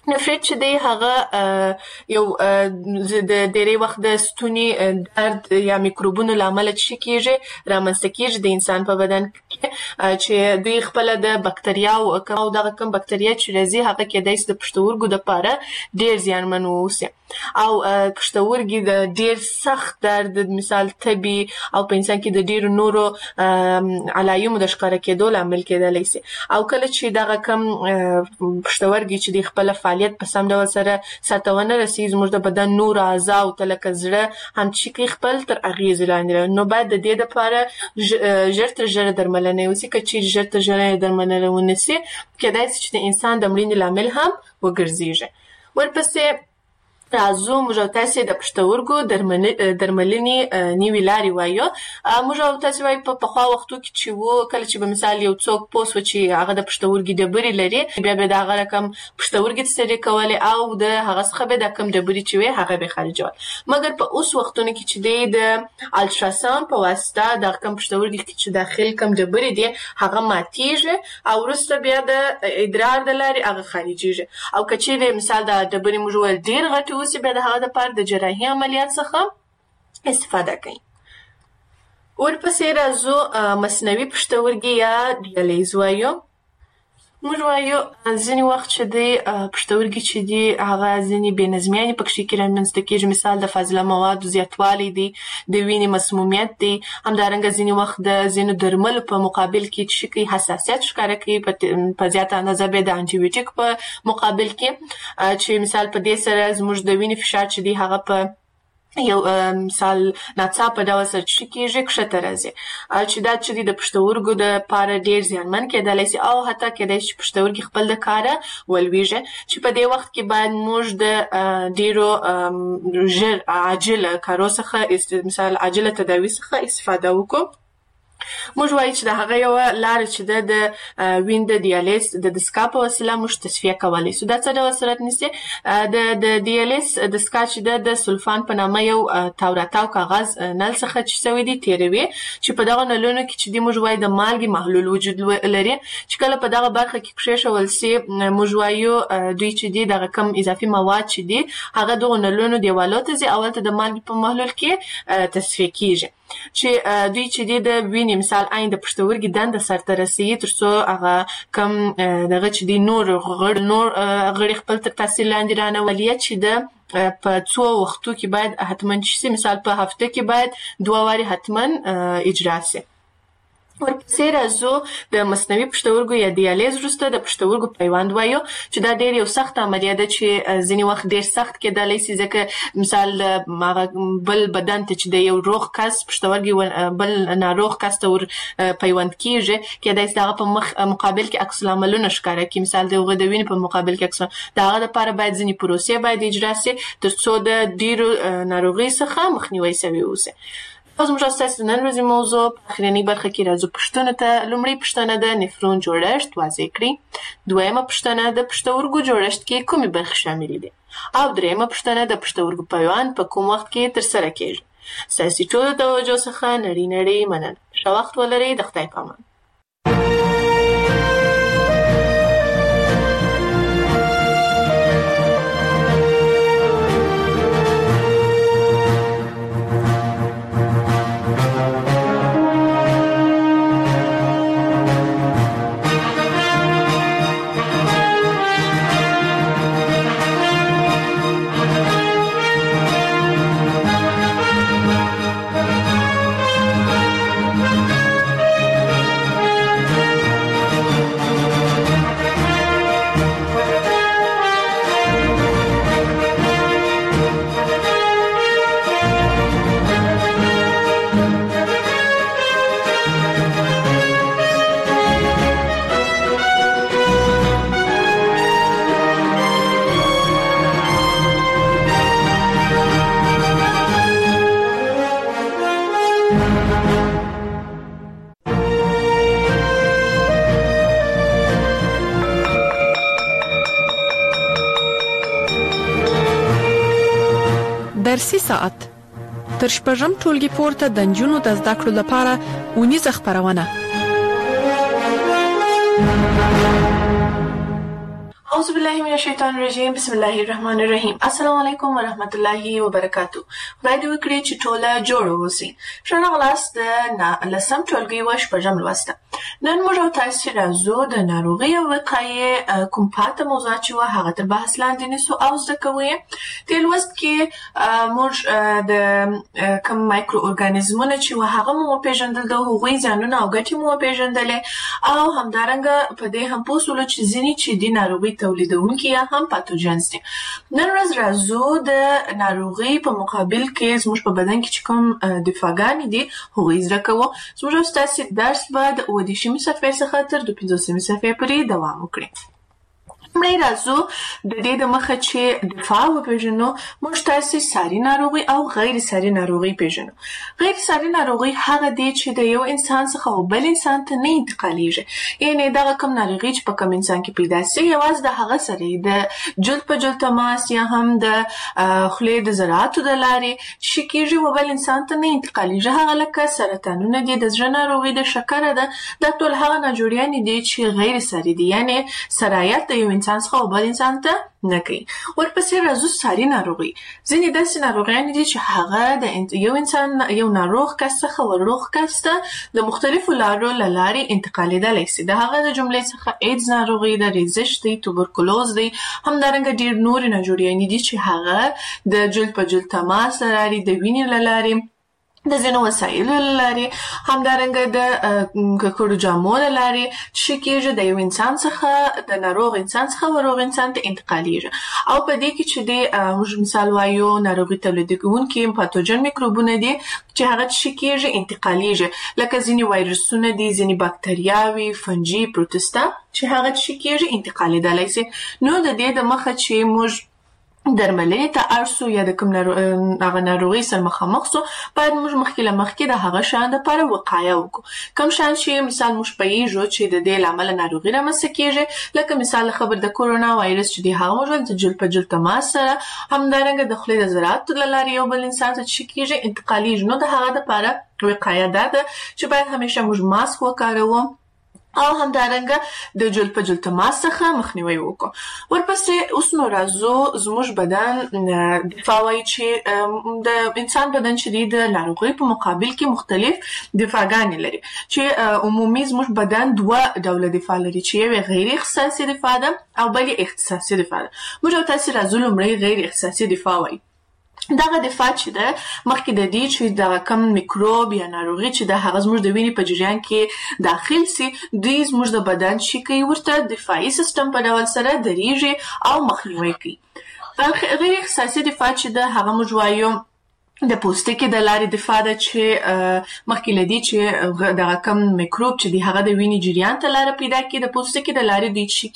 نفریت چې دی هغه یو د ډېری وخت د ستوني درد یا میکروبونو لامل چې کیږي رامنځته کیږي د انسان په بدن کې چې دوی خپل د بکتریا او دغه کوم بکتریا چې راځي هغه کېدای شي د پښتورګو لپاره ډېر زیانمن واوسي او پښتورګي د ډېر سخت درد مثال تبي او په انسان کې د ډېر نورو علایمو د ښکاره کېدو لامل کېدلی شي او کله چې دغه کوم پښتورګي چې د خپل فعالیت په سم ډول سره ساتونه رسي زموږ د بدن نور اعضاء او تلکه زړه هم چې خپل تر اغیز لاندې نو باید د دې لپاره ژر تر ژره درملنه وشي چې ژر تر ژره درملنه ونشي کېدای شي چې د انسان د مړینې لامل هم وګرځيږي ورپسې راځو موږ تاسو د پښتورګو درملنې نیوی لاري وایو موږ تاسو وایي په پخوا وختو کې چې وو کله چې په مثال یو څوک پوس و چې هغه د پښتورګي ډبرې لري بیا به دا هغه رقم پښتورګي ستړي کولې او د هغه څخه به د کم ډبرې چې وي هغه به خارجول مګر په اوس وختونو کې چې د الټراساوند په واسطه د کم پښتورګي چې داخل کم ډبرې دي هغه ماتیږي او وروسته بیا د ادرار د لاري هغه خارجيږي او کچې مثال د ډبرې موږ ول ډیر غټ اوس به د هغه د پر د جراحي عملیات څخه استفاده کوي ورپسې راځو مصنوعي پښتورګي یا ډیالیز وایو موږ وایو ځینې وخت چې دی پښتورګي چې دی هغه ځینې بې نظمیانې پکې کې رامنځته کېږي مثال د فاضله موادو زیاتوالی دی د وینې مسمومیت دی همدارنګه ځینې وخت د ځینو درملو په مقابل کې چې کوي حساسیت ښکاره کوي په زیاته اندازه به د انټي بیوټیک په مقابل کې چې مثال په دې سره زموږ د وینې فشار چې دی هغه په یو مثال ناڅاپه ډول سره چې کېږي کښته راځي چې دا چې د پښتورګو د پاره ډېر زیانمن کېدلی شي او حتی کېدای شي پښتورګي خپل د کاره ولویږي چې په دې وخت کې باید موږ د ډېرو ژر عاجله کارو څخه مثال عاجله تداوي څخه استفاده وکړو موږ وایو چې د هغه یو لار چې د وین د ډیالیز د دسکا په وسیله موږ تصفیه کولی شو دا څه ډول صورت نیسي د د ډیالیز دسکا چې د سلفان په نامه یو تاوراتاو کاغذ نل څخه چې سوي دي تیروي چې په دغه نلونو کې چې د موږ وایو د مالګې محلول وجود لري چې کله په دغه برخه کې کښېښول سي موږ وایو دوی چې دي دغه کم اضافي مواد چې دي هغه دغه نلونو دیوالو ته ځي اول ته د مالګې په محلول کې تصفیه کیږي چې دوی چې دي د وینې مثال عین د پښتورګي دنده سرته رسوي ترڅو هغه کم دغه چې دي نور غړ نور غړي خپل تر تاثیر لاندې رانولي چې د په څو وختو کې باید حتمن شي مثال په هفته کې باید دوه واري حتمن اجرا شي ورپسې راځو د مصنوعي پښتورګو یا دیالیز وروسته د پښتورګو پیوند وایو چې دا ډېر یو سخت عملیه ده چې ځینې وخت ډېر سخت کېدلی شي ځکه مثال بل بدن ته چې د یو روغ کس پښتورګي بل ناروغ کس ته ور پیوند کېږي کېدای شي د هغه په مقابل کې عکس العملونه ښکاره کړي مثال د هغه د وینې په مقابل کې عکس د هغه لپاره باید ځینې پروسې باید اجرا شي ترڅو د ډېرو ناروغۍ څخه مخنیوی شوی اوسي اوس موږ ستاسو نن ورځې موضوع په اخرنۍ برخه کې راځو پوښتنو ته لومړۍ پوښتنه د نفرون جوړښت واضح کړئ دویمه پوښتنه د پښتورګو جوړښت کې کومې برخې شاملې دي او دریمه پوښتنه د پښتورګو پیوند په کوم وخت کې ترسره کېږي ستاسو ټولو توجه څخه نړۍ نړۍ مننه ښه وخت ولرئ د خدای په امان درسي ساعت تر شپږم ټولګي پورته د نجونو د زده کړو لپاره اونیزه خپرونه اعوذ بالله من الشیطان الرجیم بسم الله الرحمن الرحیم. السلام علیکم ورحمت الله وبرکاتو. خدای دې وکړي چې ټوله جوړ اوسئ. ښه راغلاست د لسم ټولګي و شپږم لوست. نن موږ او تاسو راځو د ناروغۍ او وقایې کوم پاته موضوع چې و هغه تر بحث لاندې نیسو او زده کوو. د لوست کې موږ د کوم مایکرو ارګانیزمونه چې و هغه مو پیژندل، د هغوی ځانونه او ګټې مو پیژندلې او همدارنګه په دې هم پوه شولو چې ځینې چې د ناروغۍ تولیدونکي یا هم پاتوجنز دي. نن ورځ راځو د ناروغۍ په مقابل کې زموږ په بدن کې چې کوم دفاعګانې دي هغوی زده کوو. زموږ او ستاسې درس به د اووه دېرشمې صفحې څخه تر دوه پنځوسمې صفحې پورې دوام وکړي. لومړی راځو د دې د مخه چې دفاع وپېژنو. موږ تاسې ساري ناروغي او غیر ساري ناروغي پېژنو. غیر ساري ناروغي هغه دی چې د یو انسان څخه او بل انسان ته نه انتقالېږي. یعنې دغه کوم ناروغي چې په کوم انسان کې پیدا سي یوازې د هغه سره د جلد په جلد تماس یا هم د خولې د ذراتو د لارې چې کېږي و بل انسان ته نه انتقالېږي. هغه لکه سرطانونه دي، د زړه ناروغي، د شکره ده. دا ټول هغه ناجوړیانې دي چې غیر ساري دي، یعنې سرایت د یو انسان څخه او بل انسان ته نه کوي. ورپسې راځو ساري ناروغي. ځینې داسې ناروغیانې دي چې هغه د یو انسان یو ناروغ کس څخه ور روغ کس ته د مختلفو لارو له لارې انتقالېدلی سي. د هغه د جملې څخه ایډز ناروغي ده، ریزش دی، توبرکلوز دی. همدارنګه ډېر نورې ناجوړیانې دي چې هغه د جلد په جلد تماس له لارې، د وینې له لارې، د ځینو وسایلو له لارې، همدارنګه د ککړو جامو له لارې چې کېږي د یو انسان څخه د ناروغ انسان څخه ور روغ انسان ته انتقالېږي. او په دې کې چې د موږ مثال وایو ناروغي تولیدونکي پاتوجن میکروبونه دي چې هغه چې کېږي انتقالېږي، لکه ځینې وایرسونه دي، ځینې باکتریاوې، فنجي، پروتستا چې هغه چې کېږي انتقالېدلی سي. نو د دې د مخه چې موږ درملنې ته اړ سو یا د کوم هغه ناروغۍ سره مخامخ سو، باید موږ مخکې له مخکې د هغه شیانو دپاره وقایه وکړو. کوم شیان چې مثال موږ پوهېږو چې د دې له امله ناروغي رامنځته کېږي، لکه مثال خبر د کورونا وایرس چې دی هغه موږ د جلد په جلد تماس سره، همدارنګه د خولې د ذراتو له لارې یو بل انسان ته چې کېږي انتقالېږي. نو د هغه دپاره وقایه دا ده چې باید همیشه موږ ماسک وکاروو او همدارنګه د جلد په جلد تماس څخه مخنیوی وکړو. ورپسې اوس نو راځو زموږ بدن دفاع وایي چې د انسان بدن چې دی د ناروغۍ په مقابل کې مختلف دفاعګانې لري، چې عمومي زموږ بدن دوه ډوله دفاع لري، چې یو غیر اختصاصي دفاع ده او بل اختصاصي دفاع ده. موږ او تاسې راځو لومړی غیر اختصاصي دفاع وایي. دغه دفاع چې ده مخکې د دې چې دغه کم میکروب یا ناروغي چې ده هغه زموږ د وینې په جریان کې داخل سي، دوی زموږ د بدن چې کوي ورته دفاعي سیستم په ډول سره درېږي او مخنیوی کوي. غیر اختصاصي دفاع چې ده هغه موږ وایو د پوستکي د لارې دفاع ده، چې مخکې له دې چې دغه کم میکروب چې دی هغه د وینې جریان ته لاره پیدا کړي، د پوستکي د لارې دوی چې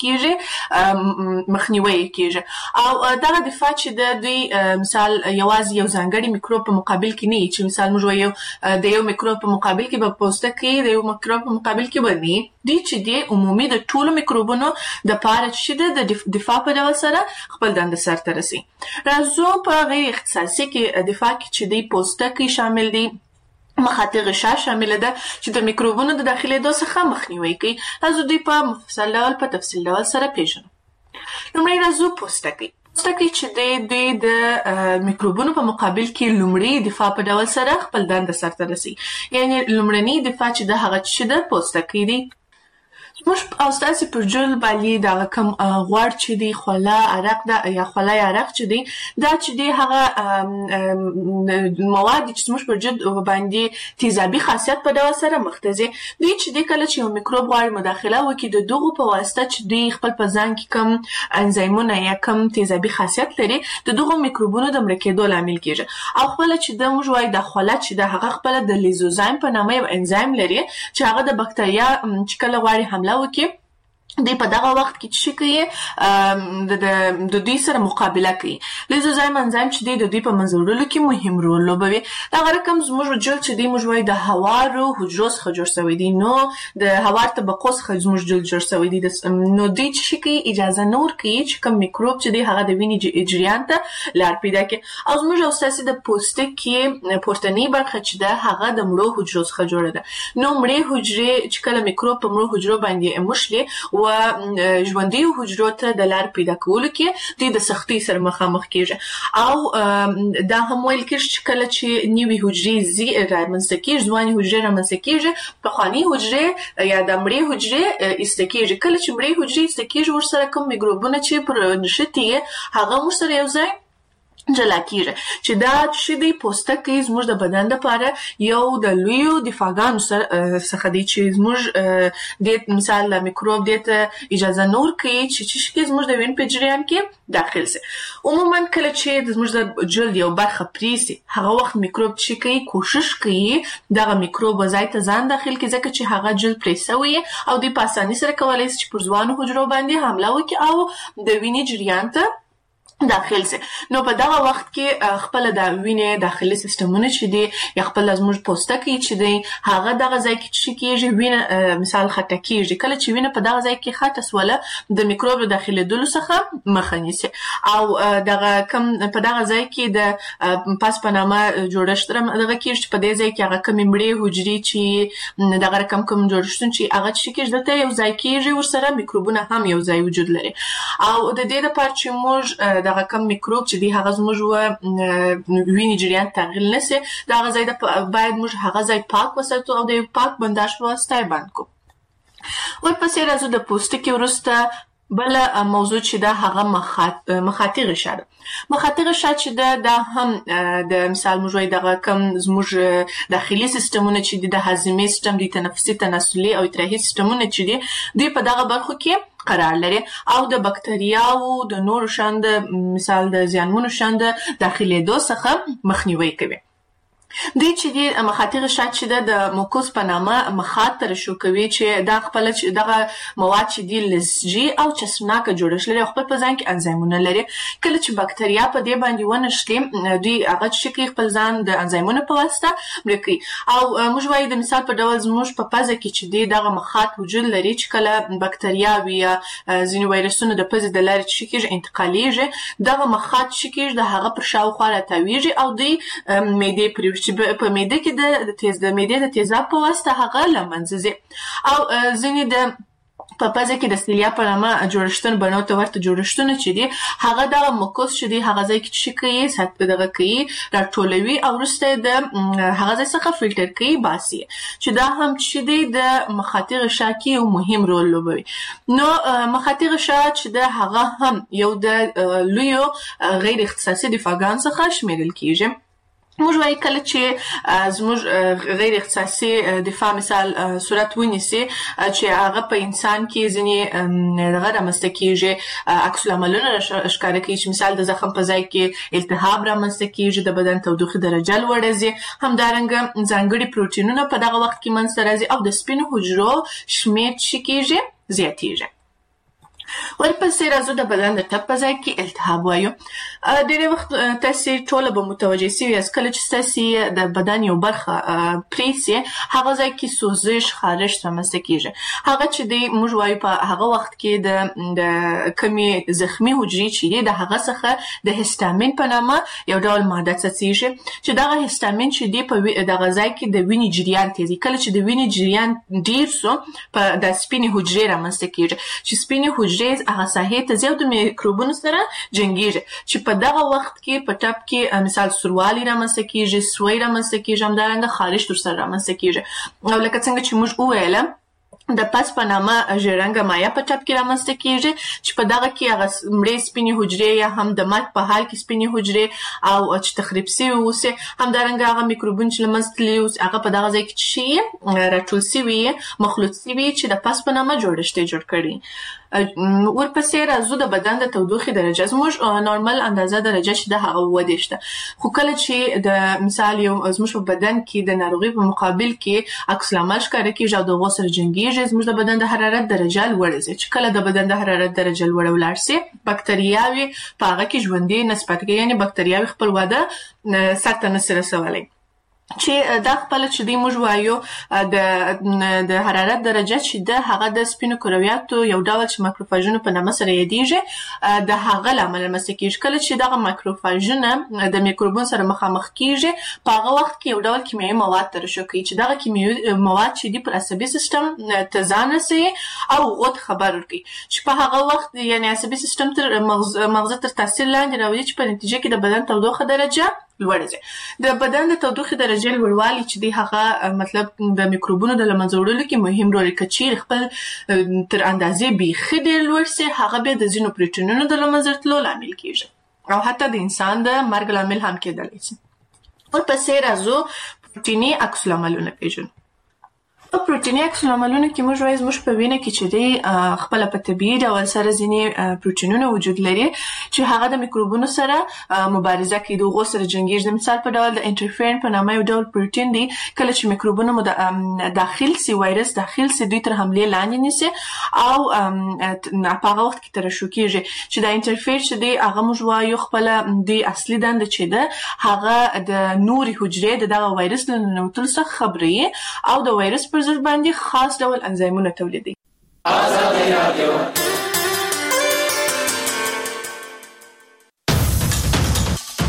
کېږي مخنیوی کېږي. او دغه دفاع چې ده دوی مثال یوازې یو ځانګړي میکروب په مقابل کې نه وي، چې مثال موږ وایو د یو میکروب په مقابل کې به پوستکي د یو میکروب په مقابل کې به نه، دوی چې دی عمومي د ټولو میکروبونو دپاره چې ده د دفاع په ډول سره خپل دنده سرته رسوي. راځو په غیر اختصاصي کې دفاع کې چې دی پوستکی شامل دی، مخاطی غشا شامل ده چې د میکروبونو د داخلېدو څخه مخنیوی کوي. راځو دوی په مفصل ډول په تفصیل ډول سره پیژنو. لومړی راځو پوستکی. پوستکی چې دی دوی د میکروبونو په مقابل کې لومړی دفاع په ډول سره خپل دنده سرته رسوي. یعنې لومړنی دفاع چې ده هغه چې ده پوستکی دی. موږ او ستاسې پر جلد باندې دغه کوم غوړ چې دی، خوله، عرق ده یا خوله یا عرق چې دی، دا چې دی هغه مواد چې زموږ پر جلد باندې تیزابي خاصیت په ډول سره مختزي. دوی چې دی کله چې یو میکروب غواړي مداخله وکړي، د دغو په واسطه چې دوی خپل په ځان کې کوم انزایمونه یا کوم تیزابي خاصیت لري، د دغو میکروبونو د مړه کېدو لامل کېږي. او خپله چې د موږ وایو د خوله چې ده هغه خپله د لیزوزایم په نامه یو انزایم لري، چې هغه د بکتریا چې کله غواړي حمله وکړي، دوی په دغه وخت کې چې کوي د دوی سره مقابله کوي. لیزوزایم انزایم چې دی د دوی په منځ وړلو کې مهم رول لوبوي. دغه رقم زموږ جلد چې دی موږ وایو د هوارو حجرو څخه جوړ شوی دی، نو د هوار طبقو څخه زموږ جلد جوړ شوی دی. نو دوی چې کوي اجازه نه ورکوي چې کوم میکروب چې دی هغه د وینې جریان ته لار پیدا کړي. او زموږ او ستاسې د پوستکي پورتنۍ برخه چې ده هغه د مړو حجرو څخه جوړه ده. نو مړې حجرې چې کله میکروب په مړو حجرو باندې موښلي، و ژوندۍ حجرو ته د لار پیدا کولو کې دوی د سختۍ سره مخامخ کیږي او دا هم ویل کېږي چې کله چې نوې حجرې زی رامنځته کیږي ځوانې حجرې رامنځته کیږي پخوانۍ حجرې یا د مړې حجرې ایسته کیږي کله چې مړې حجرې ایسته کیږي ورسره کوم میکروبونه چې پر نښتي هغه ورسره یو ځای جلا کیږي چې دا چې د پوستکي زموږ د بدن لپاره یو د لویو دفاعګانو څخه دی چې زموږ د مثال د میکروب د اجازه نور کوي چې چې زموږ د وین په جریان کې داخل سي عموما کله چې زموږ د جلد یو برخه پریسي هغه وخت میکروب چې کوي کوشش کوي دغه میکروب وځای ته ځان داخل کړي ځکه چې هغه جلد پریسوي او د پاساني سره کولای شي پر ځوانو حجرو باندې حمله وکړي او د وینې جریان ته داخل سي نو په دغه وخت کې خپل د وینې داخلي سیستمونه چې دي یا خپل زموږ پوستکي چې دي هغه دغه ځای کې چې کېږي وینه مثال خټه کېږي کله چې وینه په دغه ځای کې خټه سواله د میکروب داخليدلو څخه مخه نیسي او دغه کم په دغه ځای کې د پاس پنامه جوړښت دغه کې چې په دې ځای کې هغه کم مړې حجرې چې دغه رقم کوم جوړښتون چې هغه چې کېږي دلته یو ځای کېږي ورسره میکروبونه هم یو ځای وجود لري او د دې لپاره چې موږ دغه کم میکروب چې دی هغه زموږ وینې جریان تغییر نشي دا غځای د باید موږ هغه ځای پاک وساتو او د پاک بنداژ په واسطه باندې کو ورپسې راځو د پوستکي ورسته بل موضوع چې دا هغه مخاطر شاده مخاطر شاده چې دا هم د مثال موږ وایي دغه کم زموږ داخلي سیستمونه چې د هاضمې سیستم د تنفسي تناسلي او ادراري سیستمونه چې دي دوی په دغه برخو کې قرار لري او د بکټریاو د نورو شاند مثال د زیانمنو شاند داخليدو څخه مخنیوي کوي دوی چې د مخاطر شات چې د موکوس په نامه مخاطر شو کوي چې دا خپل دغه مواد چې دی لزجي او چسناکه جوړش لري خپل په ځان کې انزایمونه لري کله چې بکټریا په دې باندې ونشلي دوی هغه چې خپل ځان د انزایمونو په واسطه ملکي او موږ وایو د مثال په ډول زموږ په پزه کې چې دی دغه مخاط وجود لري چې کله بکټریا وي ځینې وایرسونه د پزې د لارې چې کېږي انتقالېږي دغه مخاط چې کېږي د هغه پر شاوخوا راټاویږي او دوی معدې پرې چې په معده کې د تیز د معدې د تیزاب په واسطه هغه لمنځه ځي او ځینې د په پزه کې د سیلیا په نامه جوړښتونه بنو ته ورته جوړښتونه چې دي هغه د موکوس چې دي هغه ځای کې چې کوي سات دغه کوي راټولوي او وروسته د هغه ځای څخه فلټر کوي باسي چې دا هم چې دي د مخاطر شاکی یو مهم رول لوبوي نو مخاطر شاک چې د هغه هم یو د لویو غیر اختصاصي دفاعګان څخه شمیرل کیږي موږ وایي کله چې زموږ غیر اختصاصي دفاع مثال صورت ونیسي چې هغه په انسان کې ځینې دغه رامنځته کېږي عکس العملونه ښکاره کوي چې مثال د زخم په ځای کې التهاب رامنځته کېږي د بدن تودوخې درجه لوړه ځي همدارنګه ځانګړي پروټینونه په دغه وخت کې منځته راځي او د سپینو حجرو شمېر چې کېږي زیاتېږي ورپسې راځو د بدن د ټپ په ځای کې التهاب وایو ډېری وخت تاسې ټوله به متوجه سوي یاست کله چې ستاسې د بدن یو برخه پریسي هغه ځای کې سوزش خارش رامنځته کېږي هغه چې دی موږ وایو په هغه وخت کې د د کمې زخمي حجرې چې دي د هغه څخه د هستامین په نامه یو ډول ماده څڅېږي چې دغه هستامین چې دی په دغه ځای کې د وینې جریان تېزوي کله چې د وینې جریان ډېر سو په د سپینې حجرې رامنځته کېږي چې سپینې حجرې هغه ساحې ته ځي او د میکروبونو سره جنګېږي چې په دغه وخت کې په ټپ کې مثال سوروالی رامنځته کېږي سوی رامنځته کېږي همدارنګه خارش ورسره رامنځته کېږي او لکه څنګه چې موږ وویله د پس په نامه ژیړرنګه مایع په ټپ کې رامنځته کېږي چې په دغه کې هغه مړې سپینې حجرې یا هم د مرګ په حال کې سپینې حجرې او چې تخریب سوي اوسي همدارنګه هغه میکروبونه چې له منځه تللي اوسي هغه په دغه ځای کې چې شي راټول سوي مخلوط سوي چې د پس په نامه جوړښت یې جوړ کړي ورپسې راځو د بدن د تودوخې درجه زموږ نورمال اندازه درجه چې د هغه اووه دېرش ده خو کله چې د مثال یو زموږ په بدن کې د ناروغۍ په مقابل کې عکس العمل ښکاره کېږي او د هغو سره جنګېږي زموږ د بدن د حرارت درجه لوړه ځي چې کله د بدن د حرارت درجه لوړه ولاړ سي بکټریاوې په هغه کې ژوندۍ نسبت کوي یعنې بکټریاوې خپل وده سرته نشي رسولی چې دا خپل چې دی موږ وایو د د حرارت درجه چې د هغه د سپینو کرویاتو یو ډول چې ماکروفاژونه په نامه سره یادېږي د هغه لامل رامنځته کېږي. کله چې دغه ماکروفاژونه د میکروبونو سره مخامخ کېږي په هغه وخت کې یو ډول کیمیاوي مواد ترشح کوي چې دغه کیمیاوي مواد چې دی پر عصبي سیستم ته ځان رسوي او هغو ته خبر ورکوي چې په هغه وخت یعنې عصبي سیستم تر مغزه تر تاثیر لاندې راولي چې په نتیجه کې د بدن تودوخه درجه لوړه ده. د بدن د تودوخې درجې لوړوالی چې دی هغه مطلب د میکروبونو د له منځه وړلو کې مهم رول لري. که چیرې خپل تر اندازې بیخي ډېر لوړ سي هغه بیا د ځینو پروټینونو د له منځه تلو لامل کېږي او حتی د انسان د مرګ لامل هم کېدلی شي. ورپسې راځو پروټیني عکس العملونه پېژنو. په پروټیني عکس العملونو کې موږ وایو زموږ په وینه کې چې دی خپله په طبیعي ډول سره ځینې پروټینونه وجود لري چې هغه د میکروبونو سره مبارزه کوي، د هغو سره جنګېږي. د مثال په ډول د انټرفیرن په نامه یو ډول پروټین دی، کله چې میکروبونه مو داخل سي، وایرس داخل سي، دوی تر حملې لاندې نیسي او په هغه وخت کې ترشح کېږي چې دا انټرفیر چې دی هغه موږ وایو خپله دوی اصلي دنده چې ده هغه د نورې حجرې د دغه وایرس له ننوتلو څخه خبروي او د وایرس پر ضد باندې خاص ډول انزایمونه تولیدوي. ازادي راډیو